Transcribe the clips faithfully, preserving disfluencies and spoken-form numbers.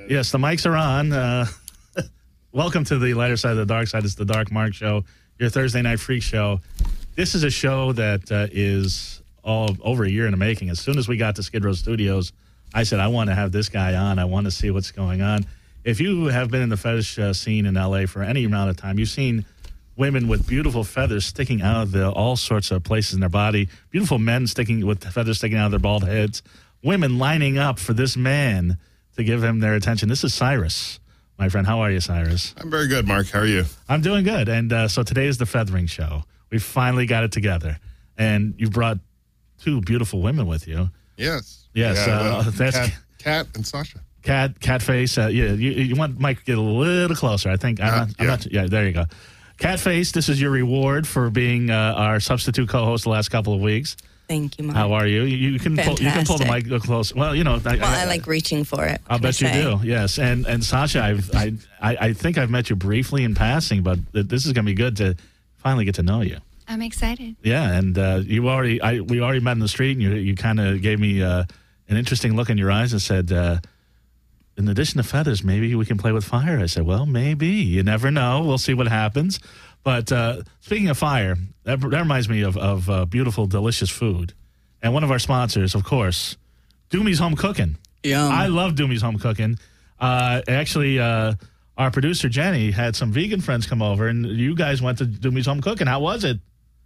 Yes, the mics are on. Uh, welcome to the lighter side of the dark side. It's the Dark Mark Show, your Thursday night freak show. This is a show that uh, is all over a year in the making. As soon as we got to Skid Row Studios, I said, I want to have this guy on. I want to see what's going on. If you have been in the fetish uh, scene in L A for any amount of time, you've seen women with beautiful feathers sticking out of the, all sorts of places in their body, beautiful men sticking with feathers sticking out of their bald heads, women lining up for this man to give him their attention. This is Cyrus, my friend. How are you, Cyrus? I'm very good, Mark. How are you? I'm doing good. And uh, so today is the feathering show. We finally got it together. And you brought two beautiful women with you. Yes. Yes. Yeah, uh, well, that's Kat, Kat and Sasha. Cat, cat face. Uh, yeah, you, you want Mike to get a little closer. I think. I'm Uh, not, I'm yeah. not, yeah, there you go. Cat face, this is your reward for being uh, our substitute co-host the last couple of weeks. Thank you, Mark. How are you? You, you can pull, you can pull the mic close. Well, you know. I, Well, I, I like reaching for it. I'll bet you say. do. Yes, and and Sasha, I've, I I I think I've met you briefly in passing, but this is going to be good to finally get to know you. I'm excited. Yeah, and uh, you already I we already met in the street, and you you kind of gave me uh, an interesting look in your eyes and said, uh, in addition to feathers, maybe we can play with fire. I said, well, maybe. You never know. We'll see what happens. But uh, speaking of fire, that, that reminds me of of uh, beautiful, delicious food, and one of our sponsors, of course, Doomy's Home Cooking. Yum. I love Doomy's Home Cooking. Uh, actually, uh, our producer Jenny had some vegan friends come over, and you guys went to Doomy's Home Cooking. How was it?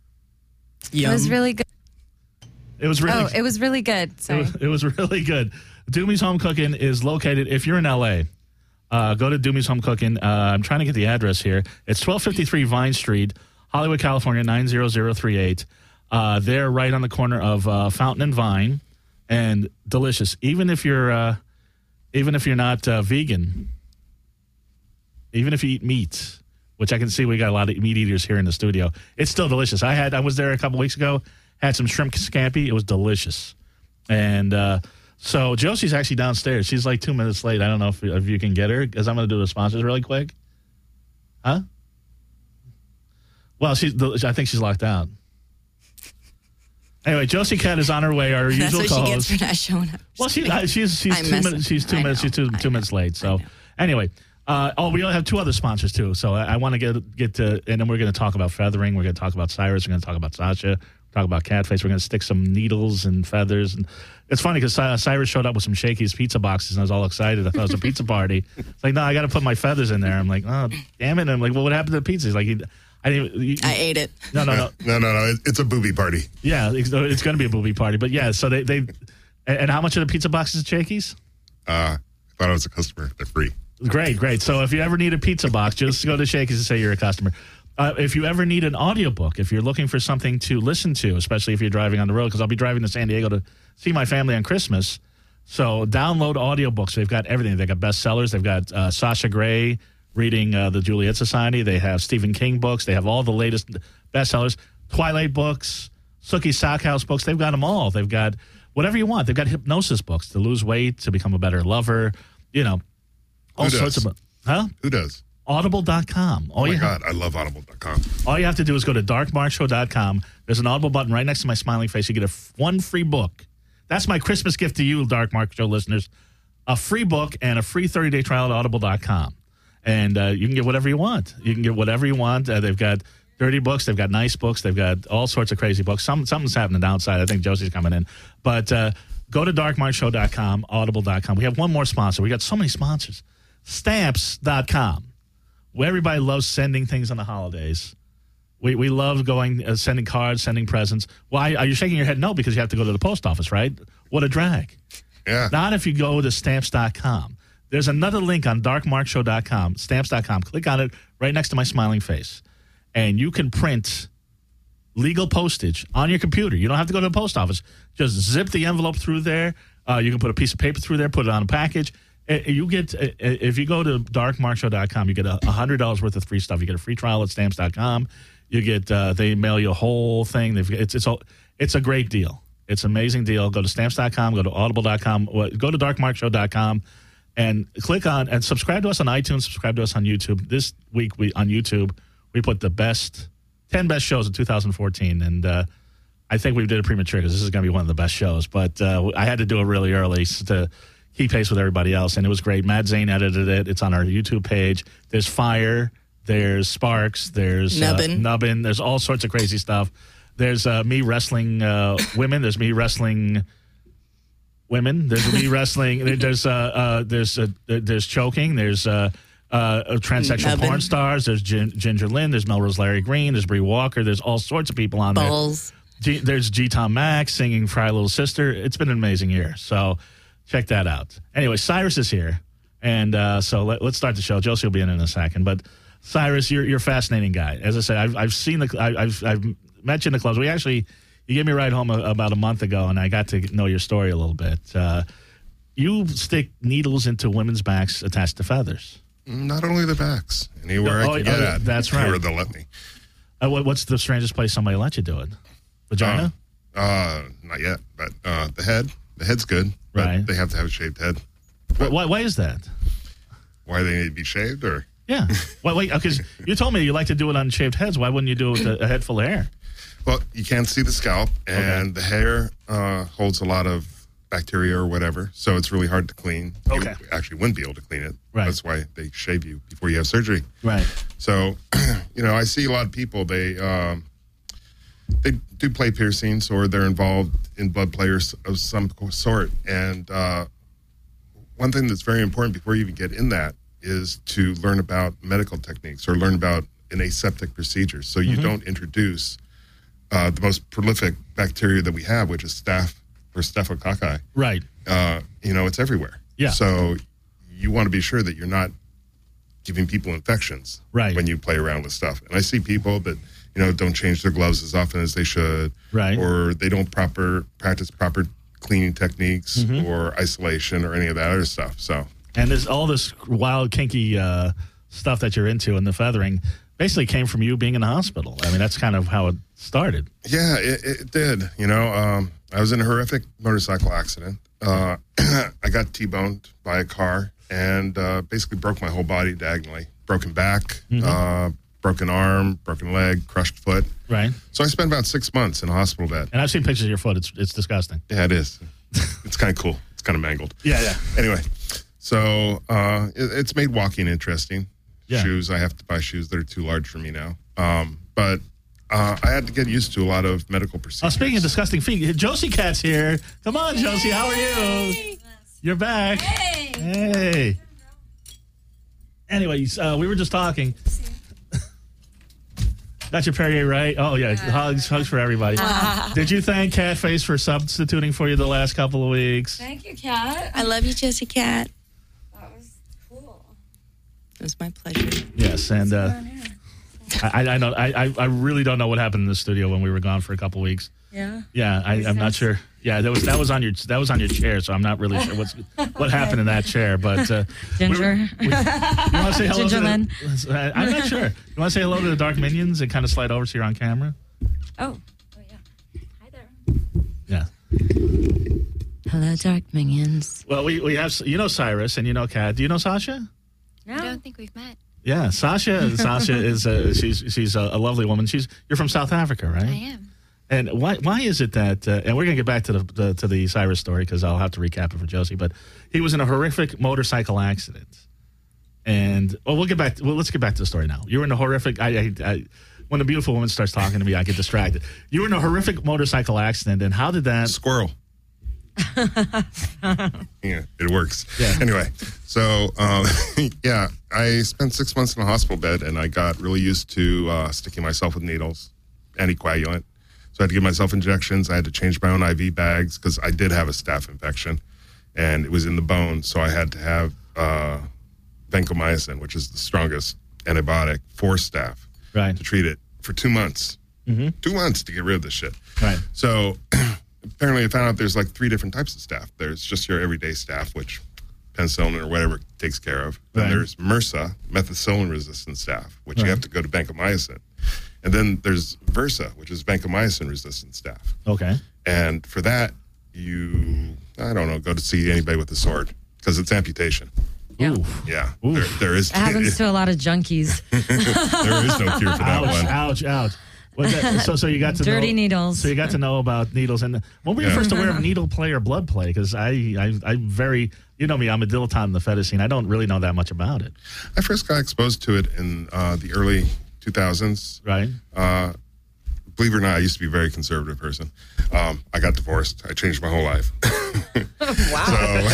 Yum. It was really good. It was really. Oh, it was really good. It Sorry. was, it was really good. Doomy's Home Cooking is located, if you're in L A, uh, go to Doomy's Home Cooking. Uh, I'm trying to get the address here. It's twelve fifty-three Vine Street, Hollywood, California, nine zero zero three eight. Uh, they're right on the corner of uh, Fountain and Vine, and delicious. Even if you're, uh, even if you're not uh, vegan, even if you eat meat, which I can see we got a lot of meat eaters here in the studio, it's still delicious. I had I was there a couple weeks ago, had some shrimp scampi. It was delicious, and. Uh, So Josie's actually downstairs. She's like two minutes late. I don't know if, if you can get her, because I'm going to do the sponsors really quick. Huh? Well, she's. I think she's locked out. Anyway, Josie Cat is on her way. Our That's usual what co-host. she gets for not showing up. Well, she, uh, she's she's I'm two messing- minutes. She's two I minutes. know, She's two I two know, minutes late. I So know. anyway, uh, oh, we only have two other sponsors too. So I, I want to get get to, and then we're going to talk about feathering. We're going to talk about Cyrus. We're going to talk about Sasha. Talk about Catface. We're going to stick some needles and feathers. And it's funny because Cyrus showed up with some Shakey's pizza boxes, and I was all excited. I thought it was a pizza party. It's like, no, I got to put my feathers in there. I'm like, oh, damn it. And I'm like, well, what happened to the pizza? He's like, I didn't. You, I ate it. no, no, no. No, no, no. it- It's a booby party. Yeah, it's, it's going to be a booby party. But yeah, so they, they and, and how much are the pizza boxes at Shakey's? Uh, I thought I was a customer. They're free. Great, great. So if you ever need a pizza box, just go to Shakey's and say you're a customer. Uh, if you ever need an audiobook, if you're looking for something to listen to, especially if you're driving on the road, because I'll be driving to San Diego to see my family on Christmas. So download audiobooks. They've got everything. They've got bestsellers. They've got uh, Sasha Grey reading uh, the Juliet Society. They have Stephen King books. They have all the latest bestsellers. Twilight books, Sookie Sockhouse books. They've got them all. They've got whatever you want. They've got hypnosis books to lose weight, to become a better lover, you know, all Who sorts does? of Huh? Who does? Audible dot com. Oh, my God. I love audible dot com. All you have to do is go to dark mark show dot com. There's an Audible button right next to my smiling face. You get a f- one free book. That's my Christmas gift to you, Dark Mark Show listeners. A free book and a free thirty-day trial at audible dot com. And uh, you can get whatever you want. You can get whatever you want. Uh, they've got dirty books. They've got nice books. They've got all sorts of crazy books. Some Something's happening downside. I think Josie's coming in. But uh, go to dark mark show dot com, audible dot com. We have one more sponsor. We got so many sponsors. stamps dot com. Where everybody loves sending things on the holidays. We we love going, uh, sending cards, sending presents. Why are you shaking your head? No, because you have to go to the post office, right? What a drag. Yeah. Not if you go to stamps dot com. There's another link on dark mark show dot com, stamps dot com. Click on it right next to my smiling face. And you can print legal postage on your computer. You don't have to go to the post office. Just zip the envelope through there. Uh, you can put a piece of paper through there, put it on a package. You get if you go to dark mark show dot com, you get a hundred dollars worth of free stuff. You get a free trial at stamps dot com. You get uh, they mail you a whole thing. They've, it's it's a, it's a great deal. It's an amazing deal. Go to stamps dot com. Go to audible dot com. Go to dark mark show dot com and click on and subscribe to us on iTunes. Subscribe to us on YouTube. This week we on YouTube we put the best ten best shows of two thousand fourteen, and uh, I think we did it premature because this is going to be one of the best shows. But uh, I had to do it really early to keep pace with everybody else. And it was great. Matt Zane edited it. It's on our YouTube page. There's Fire. There's Sparks. There's Nubbin. Uh, Nubbin. There's all sorts of crazy stuff. There's uh, me wrestling uh, women. There's me wrestling women. There's me wrestling. There's uh, uh, there's uh, there's choking. There's uh, uh, transsexual Nubbin. porn stars. There's Gin- Ginger Lynn. There's Melrose Larry Green. There's Bree Walker. There's all sorts of people on Balls. there. G- there's G. Tom Max singing Fry Little Sister. It's been an amazing year. So check that out. Anyway, Cyrus is here, and uh, so let, let's start the show. Josie will be in in a second, but Cyrus, you're you're a fascinating guy. As I said, I've I've seen the I, I've I've met you in the clubs. We actually you gave me a ride home a, about a month ago, and I got to know your story a little bit. Uh, you stick needles into women's backs attached to feathers. Not only the backs, anywhere Oh, I can get oh, at. that's right. Anywhere they'll let me. Uh, what, what's the strangest place somebody let you do it? Vagina? Uh, uh, not yet, but uh, the head. The head's good, but Right. they have to have a shaved head. Wh- why, why is that? Why they need to be shaved, or Yeah. Wait, wait, because you told me you like to do it on shaved heads. Why wouldn't you do it with a, a head full of hair? well, you can't see the scalp, and the hair uh, holds a lot of bacteria or whatever, so it's really hard to clean. Okay. You actually wouldn't be able to clean it. Right. That's why they shave you before you have surgery. Right. So, you know, I see a lot of people, they um, they do play piercings or they're involved in blood players of some sort. And uh, one thing that's very important before you even get in that is to learn about medical techniques or learn about an aseptic procedure. So you don't introduce uh, the most prolific bacteria that we have, which is staph or staphylococci. Right. Uh, you know, it's everywhere. Yeah. So you want to be sure that you're not giving people infections Right. when you play around with stuff. And I see people that, you know, don't change their gloves as often as they should. Right. Or they don't proper practice proper cleaning techniques Mm-hmm. or isolation or any of that other stuff. So And there's all this wild, kinky uh, stuff that you're into, and the feathering basically came from you being in the hospital. I mean, that's kind of how it started. yeah, it, it did. You know, um, I was in a horrific motorcycle accident. Uh, I got T-boned by a car and uh, basically broke my whole body diagonally. Broken back, uh, broken arm, broken leg, crushed foot. Right. So I spent about six months in a hospital bed. And I've seen pictures of your foot. It's it's disgusting. Yeah, it is. It's kind of cool. It's kind of mangled. Yeah, yeah. Anyway, so uh, it, it's made walking interesting. Yeah. Shoes, I have to buy shoes that are too large for me now. Um, but uh, I had to get used to a lot of medical procedures. Oh, speaking of disgusting feet, Josie Cat's here. Come on, Josie. How are you? You're back. Hey. Hey. Anyways, uh, we were just talking. Got your Perrier right? Oh, yeah. Hugs, hugs for everybody. Did you thank Catface for substituting for you the last couple of weeks? Thank you, Kat. I love you, Jessie Cat. That was cool. It was my pleasure. Yes, and uh, On air. I, I know I, I I really don't know what happened in the studio when we were gone for a couple of weeks. Yeah. Yeah, I, I'm not sure. Yeah, that was that was on your that was on your chair, so I'm not really sure what's what happened in that chair. But uh, Ginger. we were- we- you want to say hello Ginger to Lynn. the, I'm not sure. You want to say hello to the Dark Minions and kind of slide over so you're on camera? Oh. Oh, yeah. Hi there. Yeah. Hello, Dark Minions. Well, we, we have you know Cyrus and you know Kat. Do you know Sasha? No. I don't think we've met. Yeah, Sasha. Sasha is a, she's she's a, a lovely woman. She's you're from South Africa, right? I am. And why why is it that? Uh, and we're gonna get back to the, the to the Cyrus story because I'll have to recap it for Josie. But he was in a horrific motorcycle accident, and well, we'll get back. Well, let's get back to the story now. You were in a horrific. I, I, I when a beautiful woman starts talking to me, I get distracted. You were in a horrific motorcycle accident, and how did that? Squirrel. Yeah, it works. Yeah. Anyway, so um, yeah, I spent six months in a hospital bed, and I got really used to uh, sticking myself with needles, anticoagulant. So I had to give myself injections. I had to change my own I V bags because I did have a staph infection, and it was in the bone. So I had to have uh, vancomycin, which is the strongest antibiotic for staph, Right. to treat it for two months. Mm-hmm. Two months to get rid of this shit. Right. So apparently I found out there's like three different types of staph. There's just your everyday staph, which penicillin or whatever takes care of. Then Right. there's MRSA, methicillin-resistant staph, which Right. you have to go to vancomycin. And then there's VRSA, which is vancomycin-resistant staph. Okay. And for that, you, I don't know, go to see anybody with a sword because it's amputation. Yeah. Oof. Yeah, Oof. there, there is It happens to a lot of junkies. there is no cure for that Ouch! one. Ouch! Ouch! Was that, so, so you got to Dirty know, needles. So you got to know about needles. And when were you Yeah. first aware of needle play or blood play? Because I, I, I'm very, you know me, I'm a dilettante in the fetish scene. I don't really know that much about it. I first got exposed to it in uh, the early two thousands. Right? Uh, believe it or not, I used to be a very conservative person. Um, I got divorced. I changed my whole life. Wow.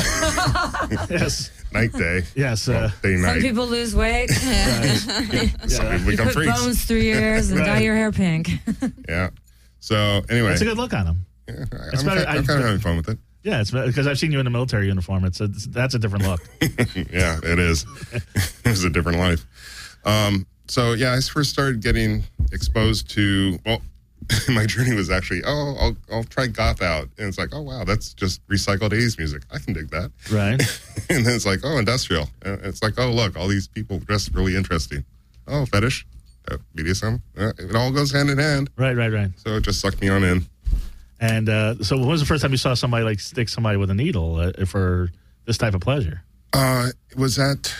So, Yes. night, day. Yes. Well, Uh, day, Some night. people lose weight. Some Yeah. people You become put freaks. bones through your ears and Right. dye your hair pink. Yeah. So, anyway. It's a good look on him. Yeah, I- It's I'm, better- kind, I'm I- kind of having fun with it. Yeah, it's because I've seen you in a military uniform. It's, a, it's that's a different look. Yeah, it is. It was a different life. Um, so, yeah, I first started getting exposed to, well, my journey was actually, oh, I'll, I'll try goth out. And it's like, oh, wow, that's just recycled eighties music. I can dig that. Right? And then it's like, oh, industrial. And it's like, oh, look, all these people dressed really interesting. Oh, fetish, uh, B D S M. Uh, it all goes hand in hand. Right, right, right. So it just sucked me on in. And uh, so when was the first time you saw somebody like stick somebody with a needle uh, for this type of pleasure? Uh, it was at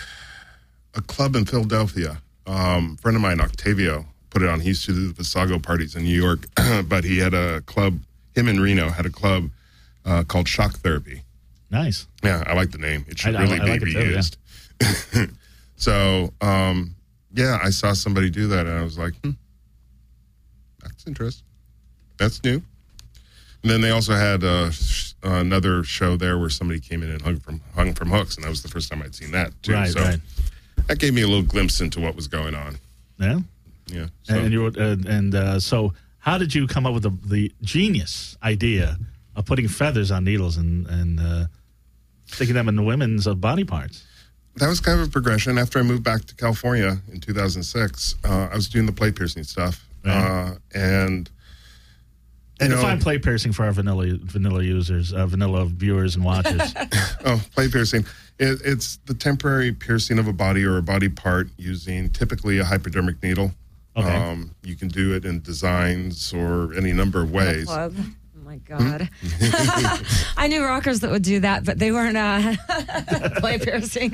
a club in Philadelphia. Um, a friend of mine, Octavio, put it on. He used to do the Visago parties in New York, but he had a club, him and Reno had a club uh, called Shock Therapy. Nice. Yeah, I like the name. It should I- I- really I like be it too, yeah. reused. So, um, yeah, I saw somebody do that, and I was like, hmm, that's interesting. That's new. And then they also had uh, sh- another show there where somebody came in and hung from hung from hooks, and that was the first time I'd seen that, too. Right, so right. that gave me a little glimpse into what was going on. Yeah. Yeah. So, And you were, uh, and uh, so how did you come up with the, the genius idea of putting feathers on needles and and uh, sticking them in the women's uh, body parts? that was kind of a progression. After I moved back to California in two thousand six, uh, I was doing the plate piercing stuff. Right. Uh, and, you And know, define plate piercing for our vanilla vanilla users, uh, vanilla viewers and watchers. oh, plate piercing. It, it's the temporary piercing of a body or a body part using typically a hypodermic needle. Okay. Um, you can do it in designs or any number of ways. Club. Oh my God. I knew rockers that would do that, but they weren't uh, play piercing.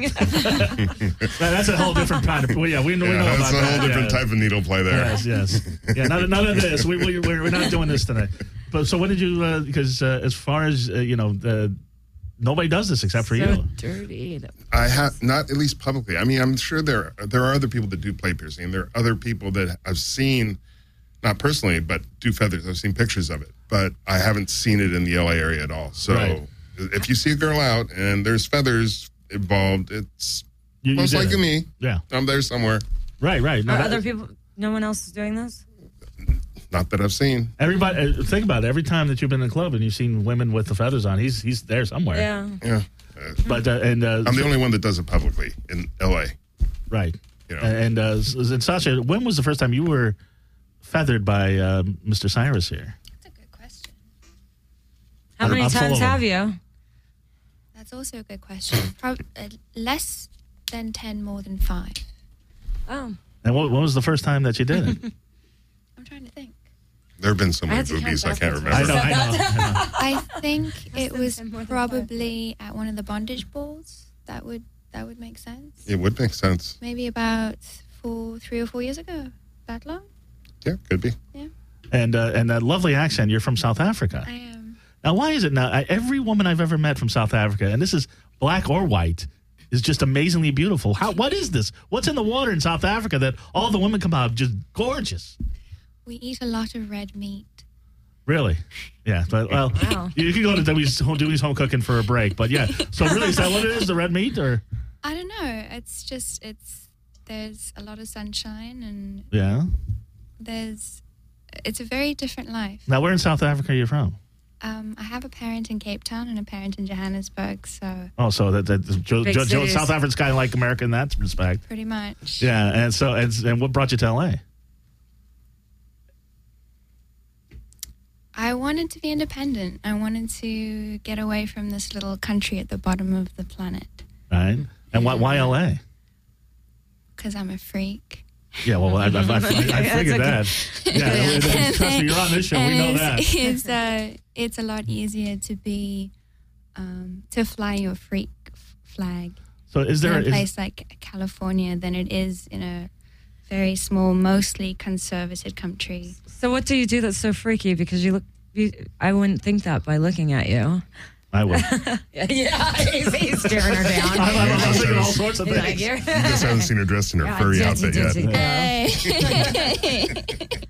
That's a whole different kind of. Well, yeah, we, we know Yeah, about that's a that. whole different yeah. type of needle play there. Yes, yes. Yeah, none, none of this. We, we, we're, we're not doing this tonight. But so when did you, because uh, as far as, uh, you know, the, nobody does this except for so you. dirty. I have not, at least publicly. I mean, I'm sure there there are other people that do plate piercing. There are other people that I've seen, not personally, but do feathers. I've seen pictures of it, but I haven't seen it in the L A area at all. So Right. if you see a girl out and there's feathers involved, it's You, you most did likely it. me. Yeah. I'm there somewhere. Right, right. No, Are that- other people, no one else is doing this? Not that I've seen. Everybody, uh, think about it. Every time that you've been in a club and you've seen women with the feathers on, he's he's there somewhere. Yeah. Yeah. Uh, But uh, and uh, I'm the only one that does it publicly in L A. right. You know. And uh, s- and Sasha, when was the first time you were feathered by uh, Mister Cyrus here? That's a good question. How I'm- many I'm full times of 'em. have you? That's also a good question. Prob- uh, less than ten, more than five. Oh. And what, when was the first time that you did it? I'm trying to think. There have been so I many had to count boobies, I can't backwards. remember. I know, I know. I know. I think it than was ten, more than probably at one of the bondage balls. That would that would make sense. It would make sense. Maybe about four, three or four years ago. That long? Yeah, could be. And uh, and that lovely accent. You're from South Africa. I am. Now, why is it now? I, every woman I've ever met from South Africa, and this is black or white, is just amazingly beautiful. How? What is this? What's in the water in South Africa that all the women come out just gorgeous? We eat a lot of red meat. Really? Yeah. But well, Wow. you can go to Dewey's home, Dewey's home cooking for a break. But yeah. So really, is that what it is? The red meat, or I don't know. It's just it's there's a lot of sunshine and yeah? there's it's a very different life. Now, where in South Africa are you from? Um, I have a parent in Cape Town and a parent in Johannesburg, so Oh, so that, that Joe, Big Joe, Joe, cities. South Africa's kind of like America in that respect. pretty much. Yeah. And so and, and what brought you to L A? I wanted to be independent. I wanted to get away from this little country at the bottom of the planet Right. And why, why L A? because I'm a freak. Yeah, well, I, I, I, I, I figured That's that. Yeah, trust me, you're on this show. We know And that. it's, It's, uh, it's a lot easier to be, um, to fly your freak f- flag So, is in there a is, place like California than it is in a very small, mostly conservative country. So what do you do that's so freaky? Because you look, you, I wouldn't think that by looking at you. I would. Yeah, he's, he's staring her down. I, I, I was thinking all sorts of He's like, things. "You're-" You just haven't seen her dressed in her Yeah, furry ditzy, outfit yet. ditzy girl. Hey.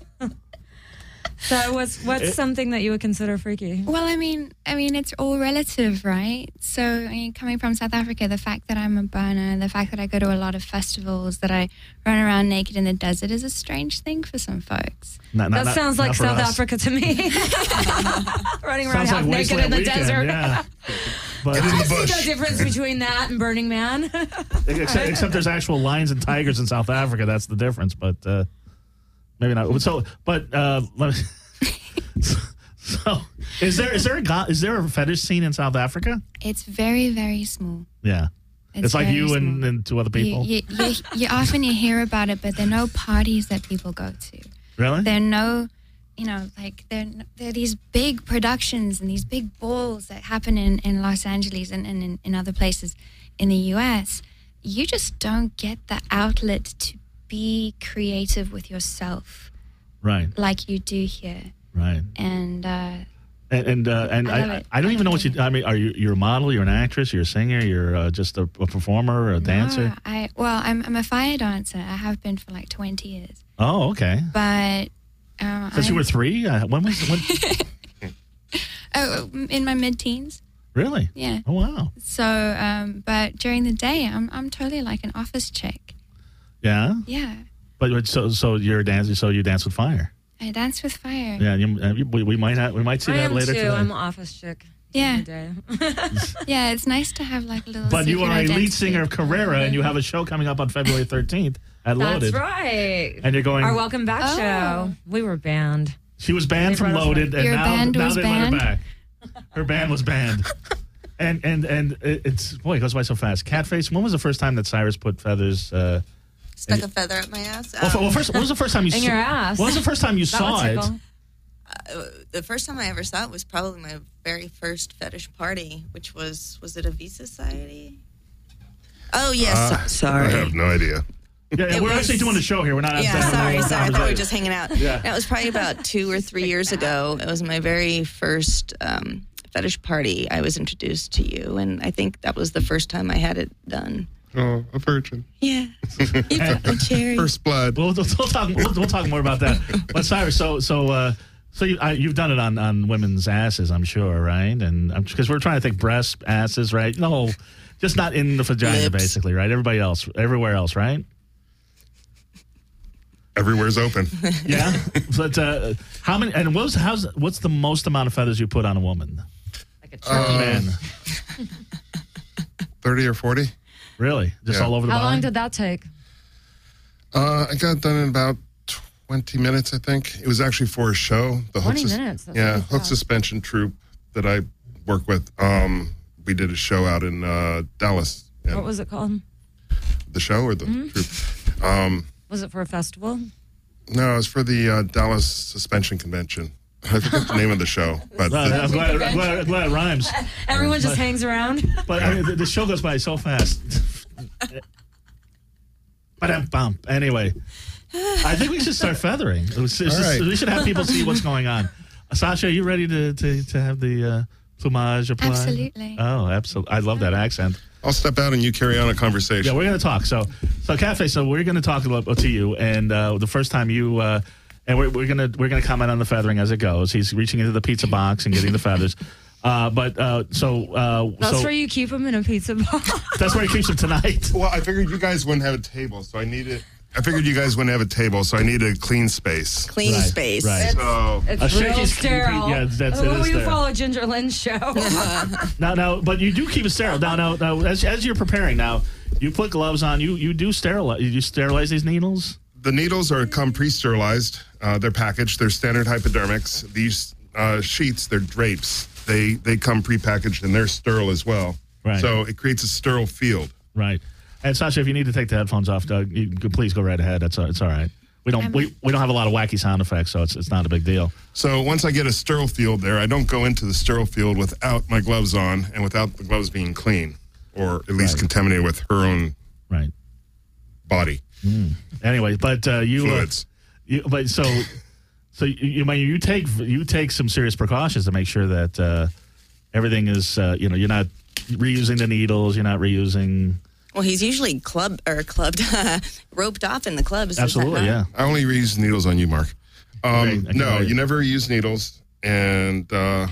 So what's what's something that you would consider freaky? Well, I mean, I mean, it's all relative, right? So, I mean, coming from South Africa, the fact that I'm a burner, the fact that I go to a lot of festivals, that I run around naked in the desert is a strange thing for some folks. Not- not- That not- sounds not like for South us. Africa to me. Running around Sounds half like naked in Wasteland the Weekend, desert. yeah. But In the I see bush. no difference between that and Burning Man. except, except there's actual lions and tigers in South Africa. That's the difference. But uh, maybe not. So, but uh, let me. So, is there is there a go- is there a fetish scene in South Africa? It's very, very small. Yeah, it's, like very you and, small. and two other people. You, you, you, you often you hear about it, but there are no parties that people go to. Really? There are no, you know, like there, there are these big productions and these big balls that happen in, in Los Angeles and, and in, in other places in the U S. You just don't get the outlet to be creative with yourself Right. like you do here. Right. And uh, And and, uh, and I love I, it. I don't even know what you. I mean, are you you're a model? You're an actress? You're a singer? You're uh, just a, a performer? Or a dancer? no, I well, I'm I'm a fire dancer. I have been for like twenty years. Oh, okay. But uh, Since you I'm- were three? Uh, when was when? oh, in my mid-teens. Really? Yeah. Oh wow. So, um, but during the day, I'm I'm totally like an office chick. Yeah. Yeah, But but so so you're a dancer. So you dance with fire. I dance with fire. Yeah. You, uh, you- we, we might have we might see I that am later too. today. I'm an office chick. Yeah. Every day. Yeah, it's nice to have like a little. But you secret are a lead identity. singer of Carrera, and you have a show coming up on February thirteenth at Loaded. That's right. And you're going. Our Welcome Back Oh. show. We were banned. She was banned They from brought us Loaded, back. and Your now, band now was they banned? let her back. Her band was banned. And and and it- it's boy, it goes by so fast. Catface. When was the first time that Cyrus put feathers? Uh, Stuck a feather up my ass. well, f- Um, well, first, when was the first time you In saw? your ass. When was the first time you That saw would it? tickle. uh, the first time I ever saw it was probably my very first fetish party, which was was it a V Society? Oh yes, Uh, so- sorry. I have no idea. Yeah, It we're was- actually doing a show here. We're not. Yeah, having a sorry, normal sorry. I thought we were conversation. just hanging out. Yeah. That was probably about two or three years ago. It was my very first um, fetish party. I was introduced to you, and I think that was the first time I had it done. Oh, a virgin. Yeah, you put the cherry. First blood. We'll, we'll, we'll talk. We'll, we'll talk more about that. But Cyrus, so so uh, so you, I, you've done it on, on women's asses, I'm sure, right? And because we're trying to think breasts, asses, right? No, just not in the vagina, Lips. basically, right? Everybody else, everywhere else, right? Everywhere's open. Yeah. But uh, how many? And what's how's what's the most amount of feathers you put on a woman? Like a turkey. Uh, Man, thirty or forty. really? Just Yeah. all over the How body? long did that take? Uh, I got done in about twenty minutes, I think. It was actually for a show. The twenty Hook Sus- minutes? That's yeah, really Hook fast. Suspension Troupe that I work with. Um, we did a show out in uh, Dallas. And What was it called? the show or the Mm-hmm. troupe? Um, Was it for a festival? no, it was for the uh, Dallas Suspension Convention. I forget the name of the show, but Uh, the- I'm, glad, I'm, glad, I'm glad it rhymes. Everyone just hangs around. But I mean, the, the show goes by so fast. But bump. Anyway, I think we should start feathering. It was- it's All just- right. We should have people see what's going on. Uh, Sasha, are you ready to, to, to have the uh, plumage applied? Absolutely. Oh, absolutely. I love that accent. I'll step out and you carry on a conversation. Yeah, we're going to talk. So, so Cafe. So we're going to talk about to you, and uh, the first time you, uh, and we're, we're going to we're going to comment on the feathering as it goes. He's reaching into the pizza box and getting the feathers. Uh, but uh, so uh, That's so where you keep them in a pizza box. that's where he keeps them tonight. Well, I figured you guys wouldn't have a table, so I needed. I figured you guys wouldn't have a table, so I need a clean space. Clean Right, space. right. So It's A real shaky- sterile. yeah, that's- it oh, is you sterile. follow Ginger Lynn's show. Now, now, but you do keep it sterile. Now, now, now as, as you're preparing, now you put gloves on. You you do sterilize. You sterilize these needles. the needles are come pre-sterilized. Uh, they're packaged. They're standard hypodermics. These uh, sheets, they're drapes. They they come pre-packaged and they're sterile as well. Right. So it creates a sterile field. Right. And Sasha, if you need to take the headphones off, Doug, you can, please go right ahead. That's it's all right. We don't we, we don't have a lot of wacky sound effects, so it's it's not a big deal. So once I get a sterile field there, I don't go into the sterile field without my gloves on and without the gloves being clean, or at least Right. contaminated with her own Right. body Anyway, but uh, you, uh, fluids. you, but so, so you, you, I mean, you take you take some serious precautions to make sure that uh, everything is, uh, you know, you're not reusing the needles, you're not reusing. Well, he's usually club or clubbed, roped off in the clubs. is that Absolutely, not? yeah. I only reuse needles on you, Mark. Um, Great, I can no, wait. you never use needles, and uh,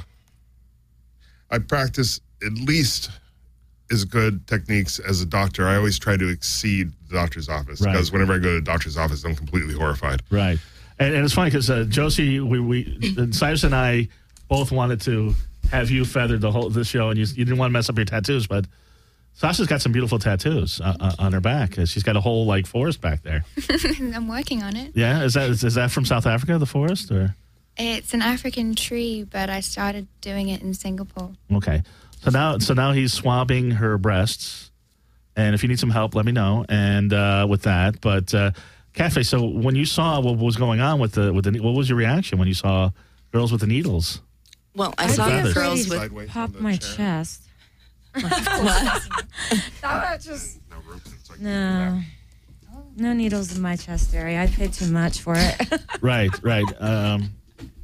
I practice at least as good techniques as a doctor. I always try to exceed the doctor's office Right. because whenever I go to the doctor's office, I'm completely horrified. Right. And, and it's funny because uh, Josie, we, we, and Cyrus and I both wanted to have you feathered the whole this show, and you, you didn't want to mess up your tattoos, but Sasha's got some beautiful tattoos uh, uh, on her back. Uh, She's got a whole like forest back there. I'm working on it. Yeah, is that is, is that from South Africa, the forest, or It's an African tree, but I started doing it in Singapore. okay? So now, so now he's swabbing her breasts, and if you need some help, let me know. And uh, with that, but uh, Cafe. So when you saw what was going on with the with the, what was your reaction when you saw girls with the needles? Well, I I'd saw be feathers. afraid girls he'd with Sideways pop on the my chair. chest. what? That would just No, rope, it's like- no, no needles in my chest area. I paid too much for it. Right, right. Um,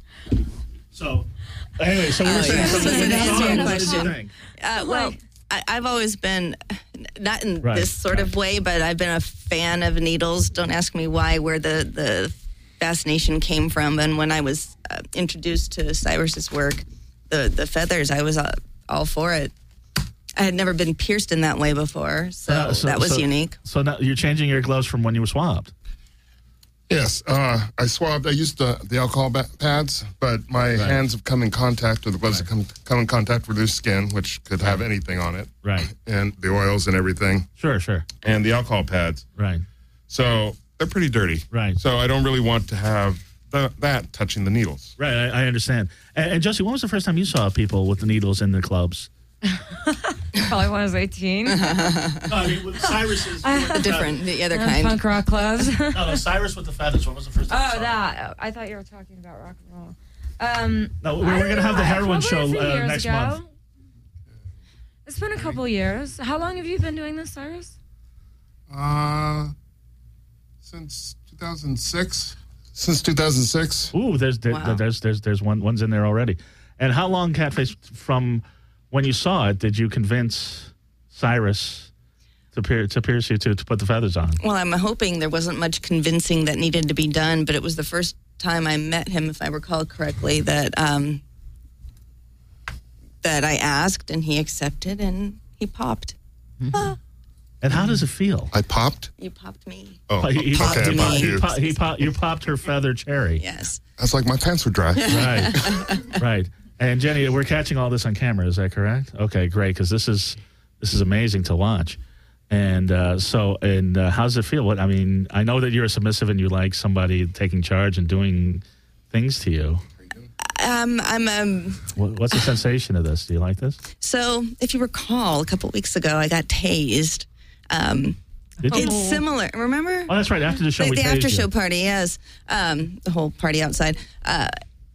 so, anyway, so we were Oh, saying yeah. something. So when you that's saw your it, what did you question. think? Uh, well, I, I've always been, not in Right, this sort of way, but I've been a fan of needles. Don't ask me why, where the, the fascination came from. And when I was uh, introduced to Cyrus's work, the, the feathers, I was uh, all for it. I had never been pierced in that way before, so, Uh, so- that was so- unique. So now you're changing your gloves from when you were swabbed. Yes, uh, I swabbed. I used the, the alcohol ba- pads, but my hands have come in contact, or the gloves have come, come in contact with their skin, which could have anything on it, Right. and the oils and everything, Sure, sure. and the alcohol pads. Right. So they're pretty dirty. Right. So I don't really want to have the, that touching the needles. Right, I, I understand. And, and Josie, when was the first time you saw people with the needles in the clubs? Probably when I was eighteen. No, I mean, with Cyrus is. The different, the other kind. Punk rock clubs. oh, No, no, Cyrus with the feathers. When was the first time you saw him? that. I thought you were talking about rock and roll. Um, No, we're, I we're don't going to have the know, heroin probably show a few uh, years next ago. month. It's been a couple years. How long have you been doing this, Cyrus? Uh, since two thousand six. Since two thousand six. Ooh, there's there, Wow. there's there's there's one one's in there already. And how long, Catface, from when you saw it, did you convince Cyrus to pier, to pierce you to, to put the feathers on? Well, I'm hoping there wasn't much convincing that needed to be done, but it was the first time I met him, if I recall correctly, that um, that I asked and he accepted and he popped. Ah, And how does it feel? I popped. you popped me. Oh, He, he, Popped okay, I me. popped he, you. pop, he pop, you popped her feather cherry. Yes. That's like my pants were dry. Right, right. And Jenny, we're catching all this on camera. Is that correct? Okay, great. Because this is this is amazing to watch. And uh, so, and uh, how does it feel? What I mean, I know that you're a submissive and you like somebody taking charge and doing things to you. Um, I'm um, What, what's the sensation of this? Do you like this? so if you recall, a couple weeks ago, I got tased. Um, Did you? it's similar. Remember? Oh, that's right. After the show, the, we the tased after you. show party, yes. Um, the whole party outside. Uh,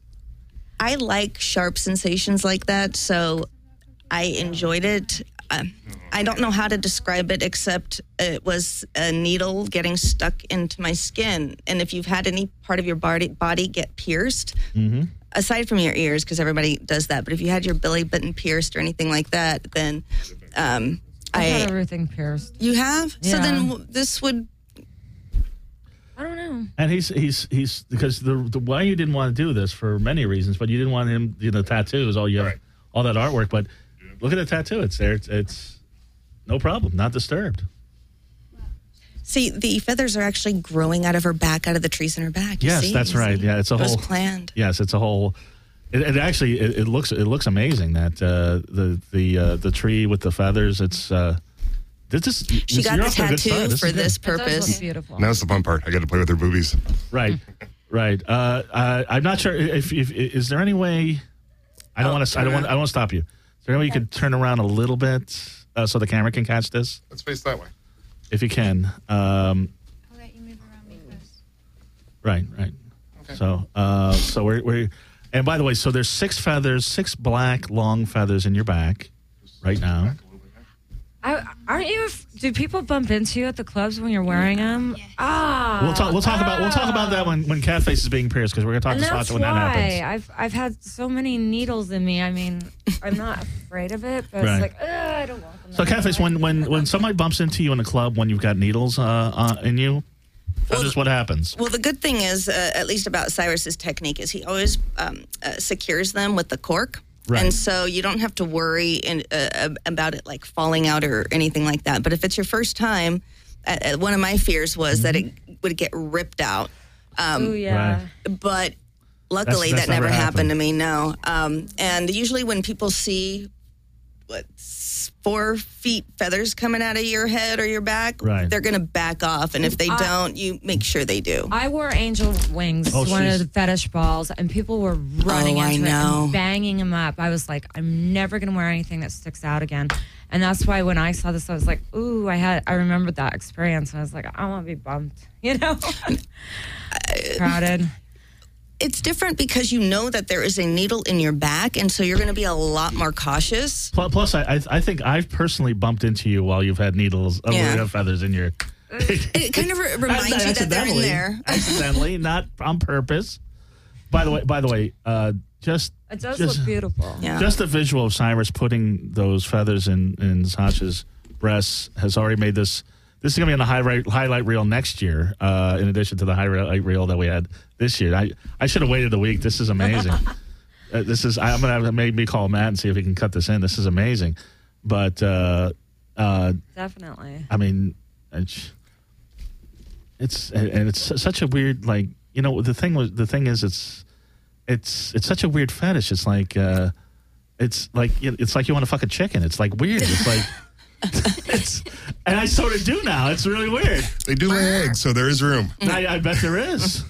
I like sharp sensations like that, so I enjoyed it. Um, I don't know how to describe it except it was a needle getting stuck into my skin. And if you've had any part of your body, body get pierced, Mm-hmm. aside from your ears, because everybody does that, but if you had your belly button pierced or anything like that, then um, I had I. everything pierced. You have? So Yeah. then w- this would. I don't know. And he's he's he's because the the why you didn't want to do this for many reasons, but you didn't want him, you know, tattoos, all you Right. all that artwork. But look at the tattoo; it's there. It's, it's no problem, not disturbed. See, the feathers are actually growing out of her back, out of the trees in her back. You Yes, see? that's You right. see? Yeah, it's a it whole was planned. Yes, it's a whole. It, it actually it, it looks it looks amazing that uh, the the uh, the tree with the feathers. It's uh, this is She got you're the off to a good start. tattoo is for good. this It does look purpose. beautiful. Now it's the fun part. I got to play with her boobies. Right, right. Uh, uh, I'm not sure if, if is there any way. I don't Oh, want to. I don't want. I don't want to stop you. Is there any way you could turn around a little bit uh, so the camera can catch this, Let's face that way. if you can? Um, I'll let you move around me first. right, right. So, uh, so we're we're. And by the way, so there's six feathers, six black long feathers in your back, right now. I Aren't you? Do people bump into you at the clubs when you're wearing them? Yes. Ah, We'll talk. We'll talk about. We'll talk about that when when cat face is being pierced because we're gonna talk And to that's Sasha when that why happens. I've I've had so many needles in me. I mean, I'm not afraid of it, but Right. it's like, ugh, I don't want them. So, cat face, when when when somebody bumps into you in a club when you've got needles uh, uh, in you, that is what happens. Well, the good thing is, uh, at least about Cyrus's technique, is he always um, uh, secures them with the cork. Right. And so you don't have to worry in, uh, about it like falling out or anything like that. But if it's your first time, uh, uh, one of my fears was Mm-hmm. that it would get ripped out. Um, Oh yeah. Right. But luckily That's- that's that never never happened. happened. to me, no. Um, and usually when people see what s- four feet feathers coming out of your head or your back, Right. they're going to back off. And if they I- don't, you make sure they do. I wore angel wings, Oh, one she's- of the fetish balls, and people were running Oh, I into it know. and banging them up. I was like, I'm never going to wear anything that sticks out again. And that's why when I saw this, I was like, ooh, I had, I remembered that experience. And I was like, I don't want to be bumped, you know? Crowded. It's different because you know that there is a needle in your back, and so you're going to be a lot more cautious. Pl- Plus, I I I think I've personally bumped into you while you've had needles, uh, Yeah. you have feathers in your. It kind of re- reminds you that they're in Accidentally. there. Accidentally, not on purpose. By the way, by the way, uh, just It does just, look beautiful. Yeah. just the visual of Cyrus putting those feathers in in Sasha's breasts has already made this. This is going to be on the highlight highlight reel next year. Uh, in addition to the highlight reel that we had this year, I I should have waited a week. This is amazing. uh, this is I'm going to maybe call Matt and see if he can cut this in. This is amazing. But uh, uh, Definitely. I mean, it's, it's and it's such a weird, like, you know, the thing was the thing is it's it's it's such a weird fetish. It's like uh, it's like it's like you want to fuck a chicken. It's like weird. It's like it's and I sort of do now. It's really weird. They do lay eggs, so there is room. I, I bet there is.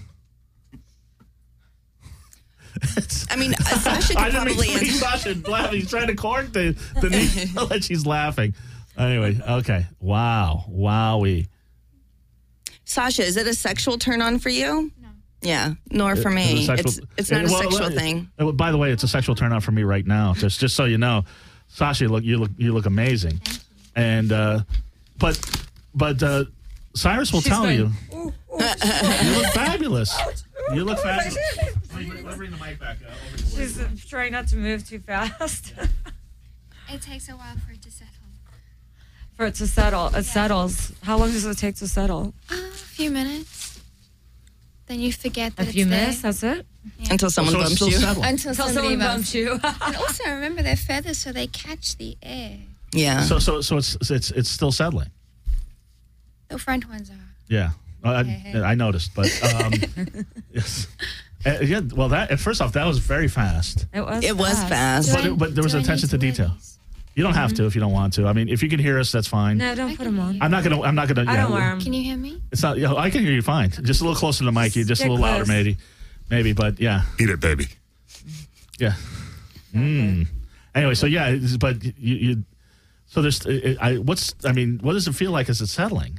It's, I mean, uh, Sasha I could didn't mean probably to make answer. Sasha laughing. He's trying to cork the the needle and she's laughing. Anyway, okay. Wow, wowie. Sasha, is it a sexual turn on for you? No. Yeah, nor for Is it a me. sexual- It's it's not a Well, sexual well, thing. uh, By the way, it's a sexual turn on for me right now. Just just so you know, Sasha, you look you look you look amazing, and uh, but but uh, Cyrus will She's tell going, you you look fabulous. You look fabulous. Let me bring- let me bring the mic back uh, over to you. She's uh, trying not to move too fast. It takes a while for it to settle. For it to settle. It settles. How long does it take to settle? Uh, a few minutes. Then you forget A that few it's minutes, there. that's it? Until someone so it's bumps still you. settled. Until Until somebody someone bumps bumps you. And also, remember they're feathers, so they catch the air. Yeah. So so so it's it's it's still settling. The front ones are. Yeah, I, Hey, hey. I noticed, but um, yes. Uh, yeah, well, that first off, that was very fast. It was It was fast. Do But I- it- but there was do I attention need to detail. wear these? You don't have to if you don't want to. I mean, if you can hear us, that's fine. No, don't I put can them on. hear I'm not gonna. I'm not gonna. I yeah, don't wear them. Can you hear me? It's not. Yeah, I can hear you fine. Just a little closer to the mic. You just a Stick little louder, close. maybe, maybe. But yeah, Eat it, baby. yeah. Mm. Anyway, so yeah, it's- but you, you so there's. It, I what's. I mean, what does it feel like as it's settling?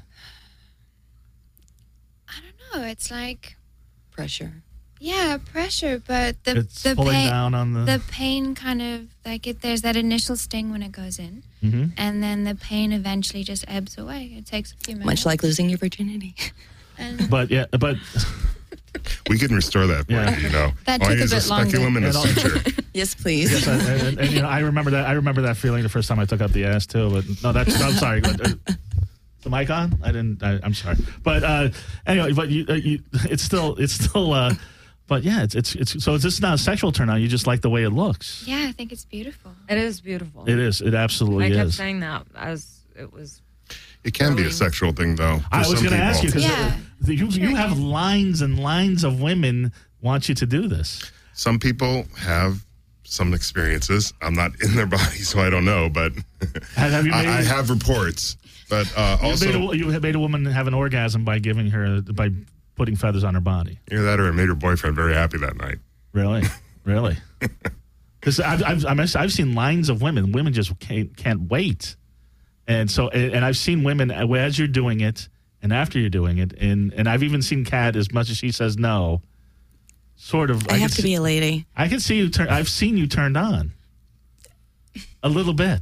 I don't know. It's like, Pressure. yeah, pressure, but the It's the pulling pain, down on the. the pain kind of like it. There's that initial sting when it goes in, Mhm. and then the pain eventually just ebbs away. It takes a few minutes. Much like losing your virginity. And But yeah, but We can restore that for Yeah. you, you know. That All I took need a is a bit longer. speculum and a And all- suture. yes, please. yes, I, and, and, you know, I remember that. I remember that feeling the first time I took up the ass too. But no, that's. I'm sorry. But, uh, the mic on? I didn't. I, I'm sorry. But uh, anyway, but you, uh, you, it's still, it's still. Uh, but yeah, it's, it's, it's. So it's just not a sexual turn on. You just like the way it looks. yeah, I think it's beautiful. It is beautiful. It is. It absolutely I kept is. saying that as it was. It can be a sexual thing, though. for I was some going to ask you people. because Yeah. you, you have lines and lines of women want you to do this. Some people have some experiences. I'm not in their body, so I don't know, but Have, have you made? I, I have reports. But uh, you also, made a, you made a woman have an orgasm by giving her by putting feathers on her body. either that or it made her boyfriend very happy that night. Really, really. Because I've, I've I've I've seen lines of women. Women just can't can't wait, and so and I've seen women as you're doing it and after you're doing it, and and I've even seen Kat as much as she says no. Sort of. I have can to see, be a lady. I can see you turn. I've seen you turned on. A little bit.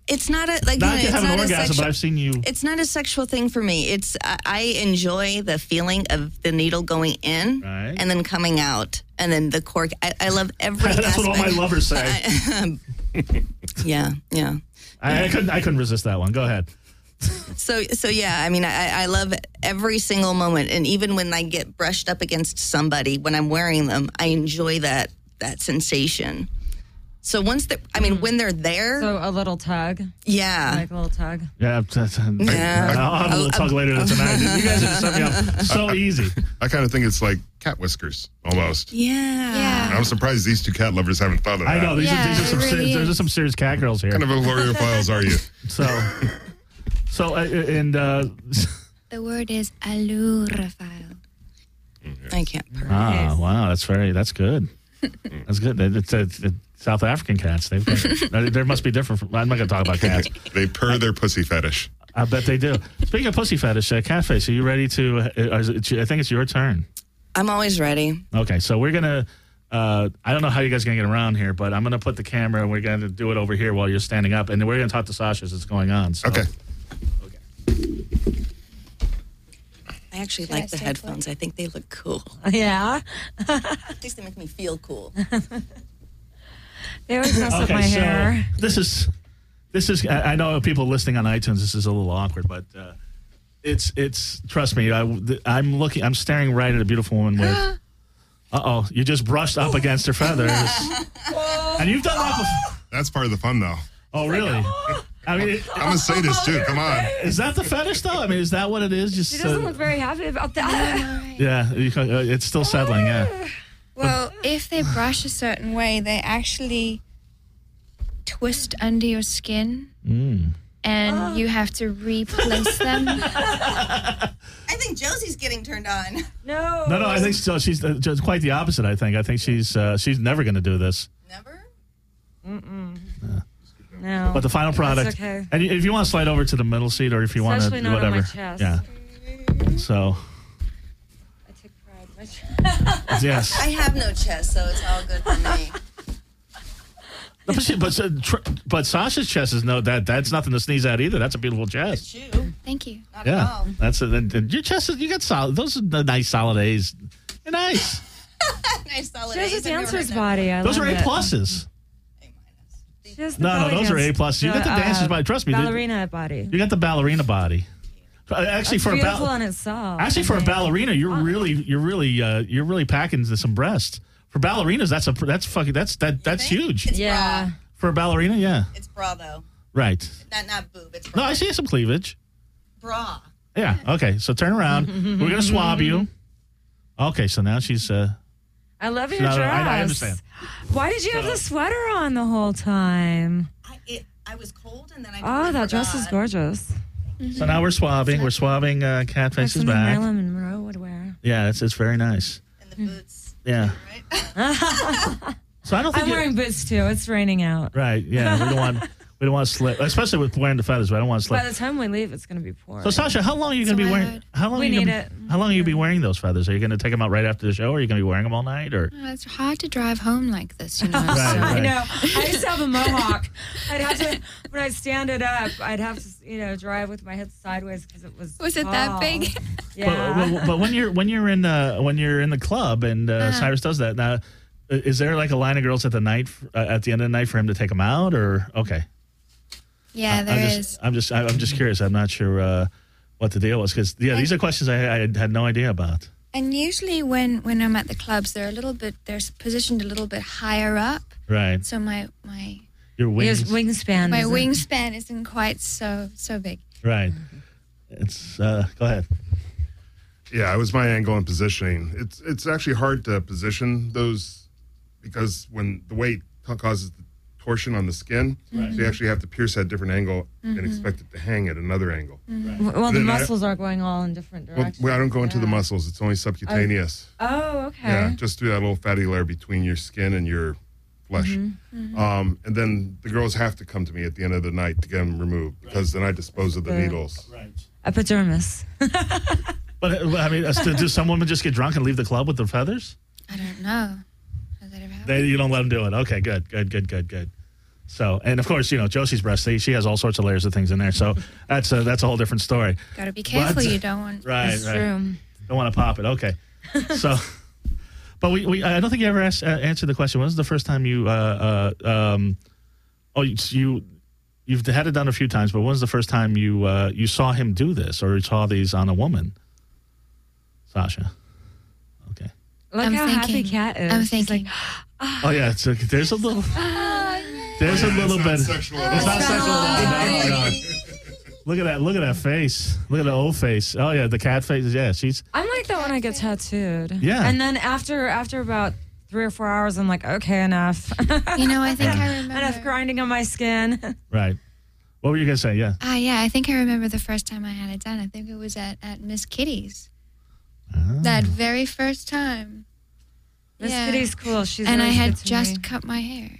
it's not a like. Not you to know, have it's an not a orgasm, sexual, but I've seen you. It's not a sexual thing for me. It's I, I enjoy the feeling of the needle going in Right. and then coming out, and then the cork. I, I love every. That's what all my aspect. lovers say. Yeah, yeah. I, I couldn't. I couldn't resist that one. Go ahead. So, so yeah. I mean, I, I love every single moment, and even when I get brushed up against somebody when I'm wearing them, I enjoy that that sensation. So once they, I mean, when they're there, So a little tug, yeah. like a little tug. Yeah. That's, Yeah. I'll have a little talk later tonight. You guys just set me up so easy. I kind of think it's like cat whiskers almost. Yeah. Yeah. I'm surprised these two cat lovers haven't thought of that. I know these, Yeah, are, these are some it really serious, there's is. some serious cat girls here. What kind of Gloriophiles are you? So, so uh, and uh, The word is allurophile. I can't. purr. ah, wow, that's very that's good. That's good. It's, it's, it's South African cats. They've got, there must be different. From, I'm not going to talk about cats. They purr their pussy fetish. I bet they do. Speaking of pussy fetish, uh, Catface, are you ready to? Uh, is it- I think it's your turn. I'm always ready. Okay, so we're gonna. Uh, I don't know how you guys are gonna get around here, but I'm gonna put the camera and we're gonna do it over here while you're standing up, and then we're gonna talk to Sasha as it's going on. So. Okay. I actually Should I like the stay headphones. I think they look cool. Yeah. At least they make me feel cool. They always mess up Okay, my so hair. this is this is. I I know people listening on iTunes. This is a little awkward, but uh, it's it's. Trust me, I, I'm looking. I'm staring right at a beautiful woman with. Uh oh, you just brushed up against her feathers, and you've done that before. That's part of the fun, though. Oh really? I mean, it- I'm a sadist, too. Come on. is that the fetish though? I mean, is that what it is? Just She doesn't uh, look very happy about that. yeah, you can- uh, it's still settling. Yeah. Well, if they brush a certain way, they actually twist under your skin, Mm. and you have to replace them. I think Josie's getting turned on. No. No, no, I think so. She's uh, just quite the opposite. I think. I think she's uh, she's never going to do this. Never? No. But the final product, okay. and if you want to slide over to the middle seat, or if you want to, Especially not on whatever, my chest. yeah. So I take pride in my chest. yes, I have no chest, so it's all good for me. but she, but, uh, tr- but Sasha's chest is no that that's nothing to sneeze at either. That's a beautiful chest. Shoe. Thank you. Not at Yeah, all. that's a, and- and your chest is you got solid. Those are the nice solid A's. You're nice. Nice solid She has a A's. I've never dancer's heard that. body. I Those are love A it. pluses. A minus. She has the No, no, belly those are dance- A pluses. You got the dancer's body. Trust me, they- Ballerina body. You got the ballerina body. Uh, Actually, That's for a beautiful ball- in itself. Actually, for a ballerina, you're really, you're really, uh, you're really packing some breasts. For ballerinas, that's a that's fucking that's that that's think? huge. It's Yeah. bra. For a ballerina, yeah, It's bra, though. right. Not not boob. It's No, bra. I see some cleavage. Bra. Yeah. Okay. So turn around. We're gonna swab you. Okay. So now she's. Uh, I love your No, no, dress. I- I understand. Why did you have the sweater on the whole time? I, it, I was cold, and then I Oh, totally that dress is forgot. gorgeous. so now we're swabbing. We're swabbing uh, Like Catface's something back. Marilyn Monroe would wear. Yeah, it's it's very nice. And the boots. Yeah. Right? So I don't think I'm you- wearing boots too. It's raining out. Right. Yeah. We don't want we don't want to slip, especially with wearing the feathers. But I don't want to slip. By the time we leave, it's going to be pouring. So Sasha, how long are you going to be So I wearing? heard. How long? We are you need gonna, it. How long are you be wearing those feathers? Are you going to take them out right after the show, or are you going to be wearing them all night? Or Oh, it's hard to drive home like this, you know. Right, so- right. I know. I used to have a mohawk. I'd have to, when I'd stand it up, I'd have to, you know, drive with my head sideways because it was. Was it that tall. big? Yeah. But, but, but when you're when you're in the when you're in the club and uh, Uh-huh. Cyrus does that now, is there like a line of girls at the night uh, at the end of the night for him to take them out, or okay? Yeah, there I'm is. just, I'm just I'm just curious. I'm not sure uh, what the deal was because yeah, these are questions I, I had no idea about. And usually when, when I'm at the clubs, they're a little bit, they're positioned a little bit higher up. Right, So my my your wings. His wingspan. my isn't- wingspan isn't quite so so big. Right. It's uh, go ahead. Yeah, it was my angle and positioning. It's it's actually hard to position those because when the weight ca- causes the torsion on the skin, so you actually have to pierce at a different angle and expect it to hang at another angle. Well, the Then I- muscles are going all in different Well, directions. well, I don't go into the Yeah. muscles. It's only subcutaneous. Oh, okay. Yeah, just through that little fatty layer between your skin and your flesh. Um, and then the girls have to come to me at the end of the night to get them removed because then I dispose of the Right. needles. Right. Epidermis. But uh, I mean, uh, do do some women just get drunk and leave the club with their feathers? I don't know. Has that ever happened? They, you don't let them do it. Okay, good, good, good, good, good. So, and of course, you know, Josie's breast, she, she has all sorts of layers of things in there. So that's a, that's a whole different story. Got to be careful. But- you don't want. Right, It's right. true. Don't want to pop it. Okay. So, but we, we I don't think you ever asked, uh, answered the question. When was the first time you, uh, uh, um, oh, you, you, you've had it done a few times, but when was the first time you, uh, you saw him do this or you saw these on a woman? Sasha. Okay. Look I'm how happy thinking. Cat is. I'm She's thinking. like, Oh yeah, it's a, there's a little, there's a little It's not bit. sexual at It's all. not sexual. No, no. Look at that! Look at that face! Look at the old face! Oh yeah, the cat face. Yeah, she's I'm like that when I get tattooed. Yeah. And then after after about three or four hours, I'm like, okay, enough. You know, I think I remember. Enough grinding on my skin. right. What were you gonna say? Yeah. Ah, yeah, I think I remember the first time I had it done. I think it was at, at Miss Kitty's. Ah. That very first time. Miss Yeah. Kitty's cool. She's And I always had good to just me. cut my hair.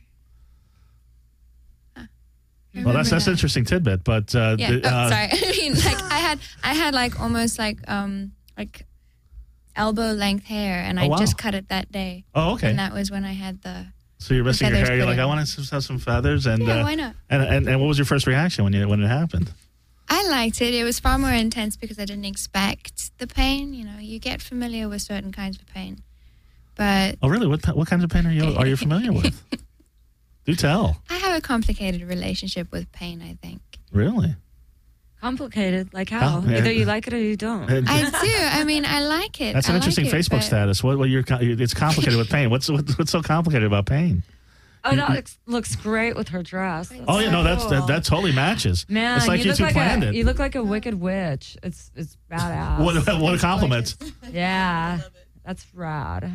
Huh. I Well, that's remember that's an that. interesting tidbit, but uh, Yeah. the, oh, uh, sorry. I mean, like I had, I had like almost like um like elbow length hair, and Oh, I wow. just cut it that day. Oh, okay. And that was when I had the. So you're missing your feathers hair. You're put like, in. I want to have some feathers, and Yeah, uh, why not? And, and and what was your first reaction when you when it happened? I liked it. It was far more intense because I didn't expect the pain. You know, you get familiar with certain kinds of pain, but Oh, really? What what kinds of pain are you are you familiar with? Do tell. I have a complicated relationship with pain. I think Really? Complicated. Like how? Oh, yeah. Either you like it or you don't. And I do. I mean, I like it. that's an I like interesting it, Facebook but status. What what you're co- it's complicated with pain. What's what, what's so complicated about pain? Oh, that looks, looks great with her dress. That's Oh yeah, so no, that's cool. that, that totally matches. Man, it's like you you, look two like planned a, it. You look like a wicked witch. It's it's badass. What what a compliment. Yeah, that's rad.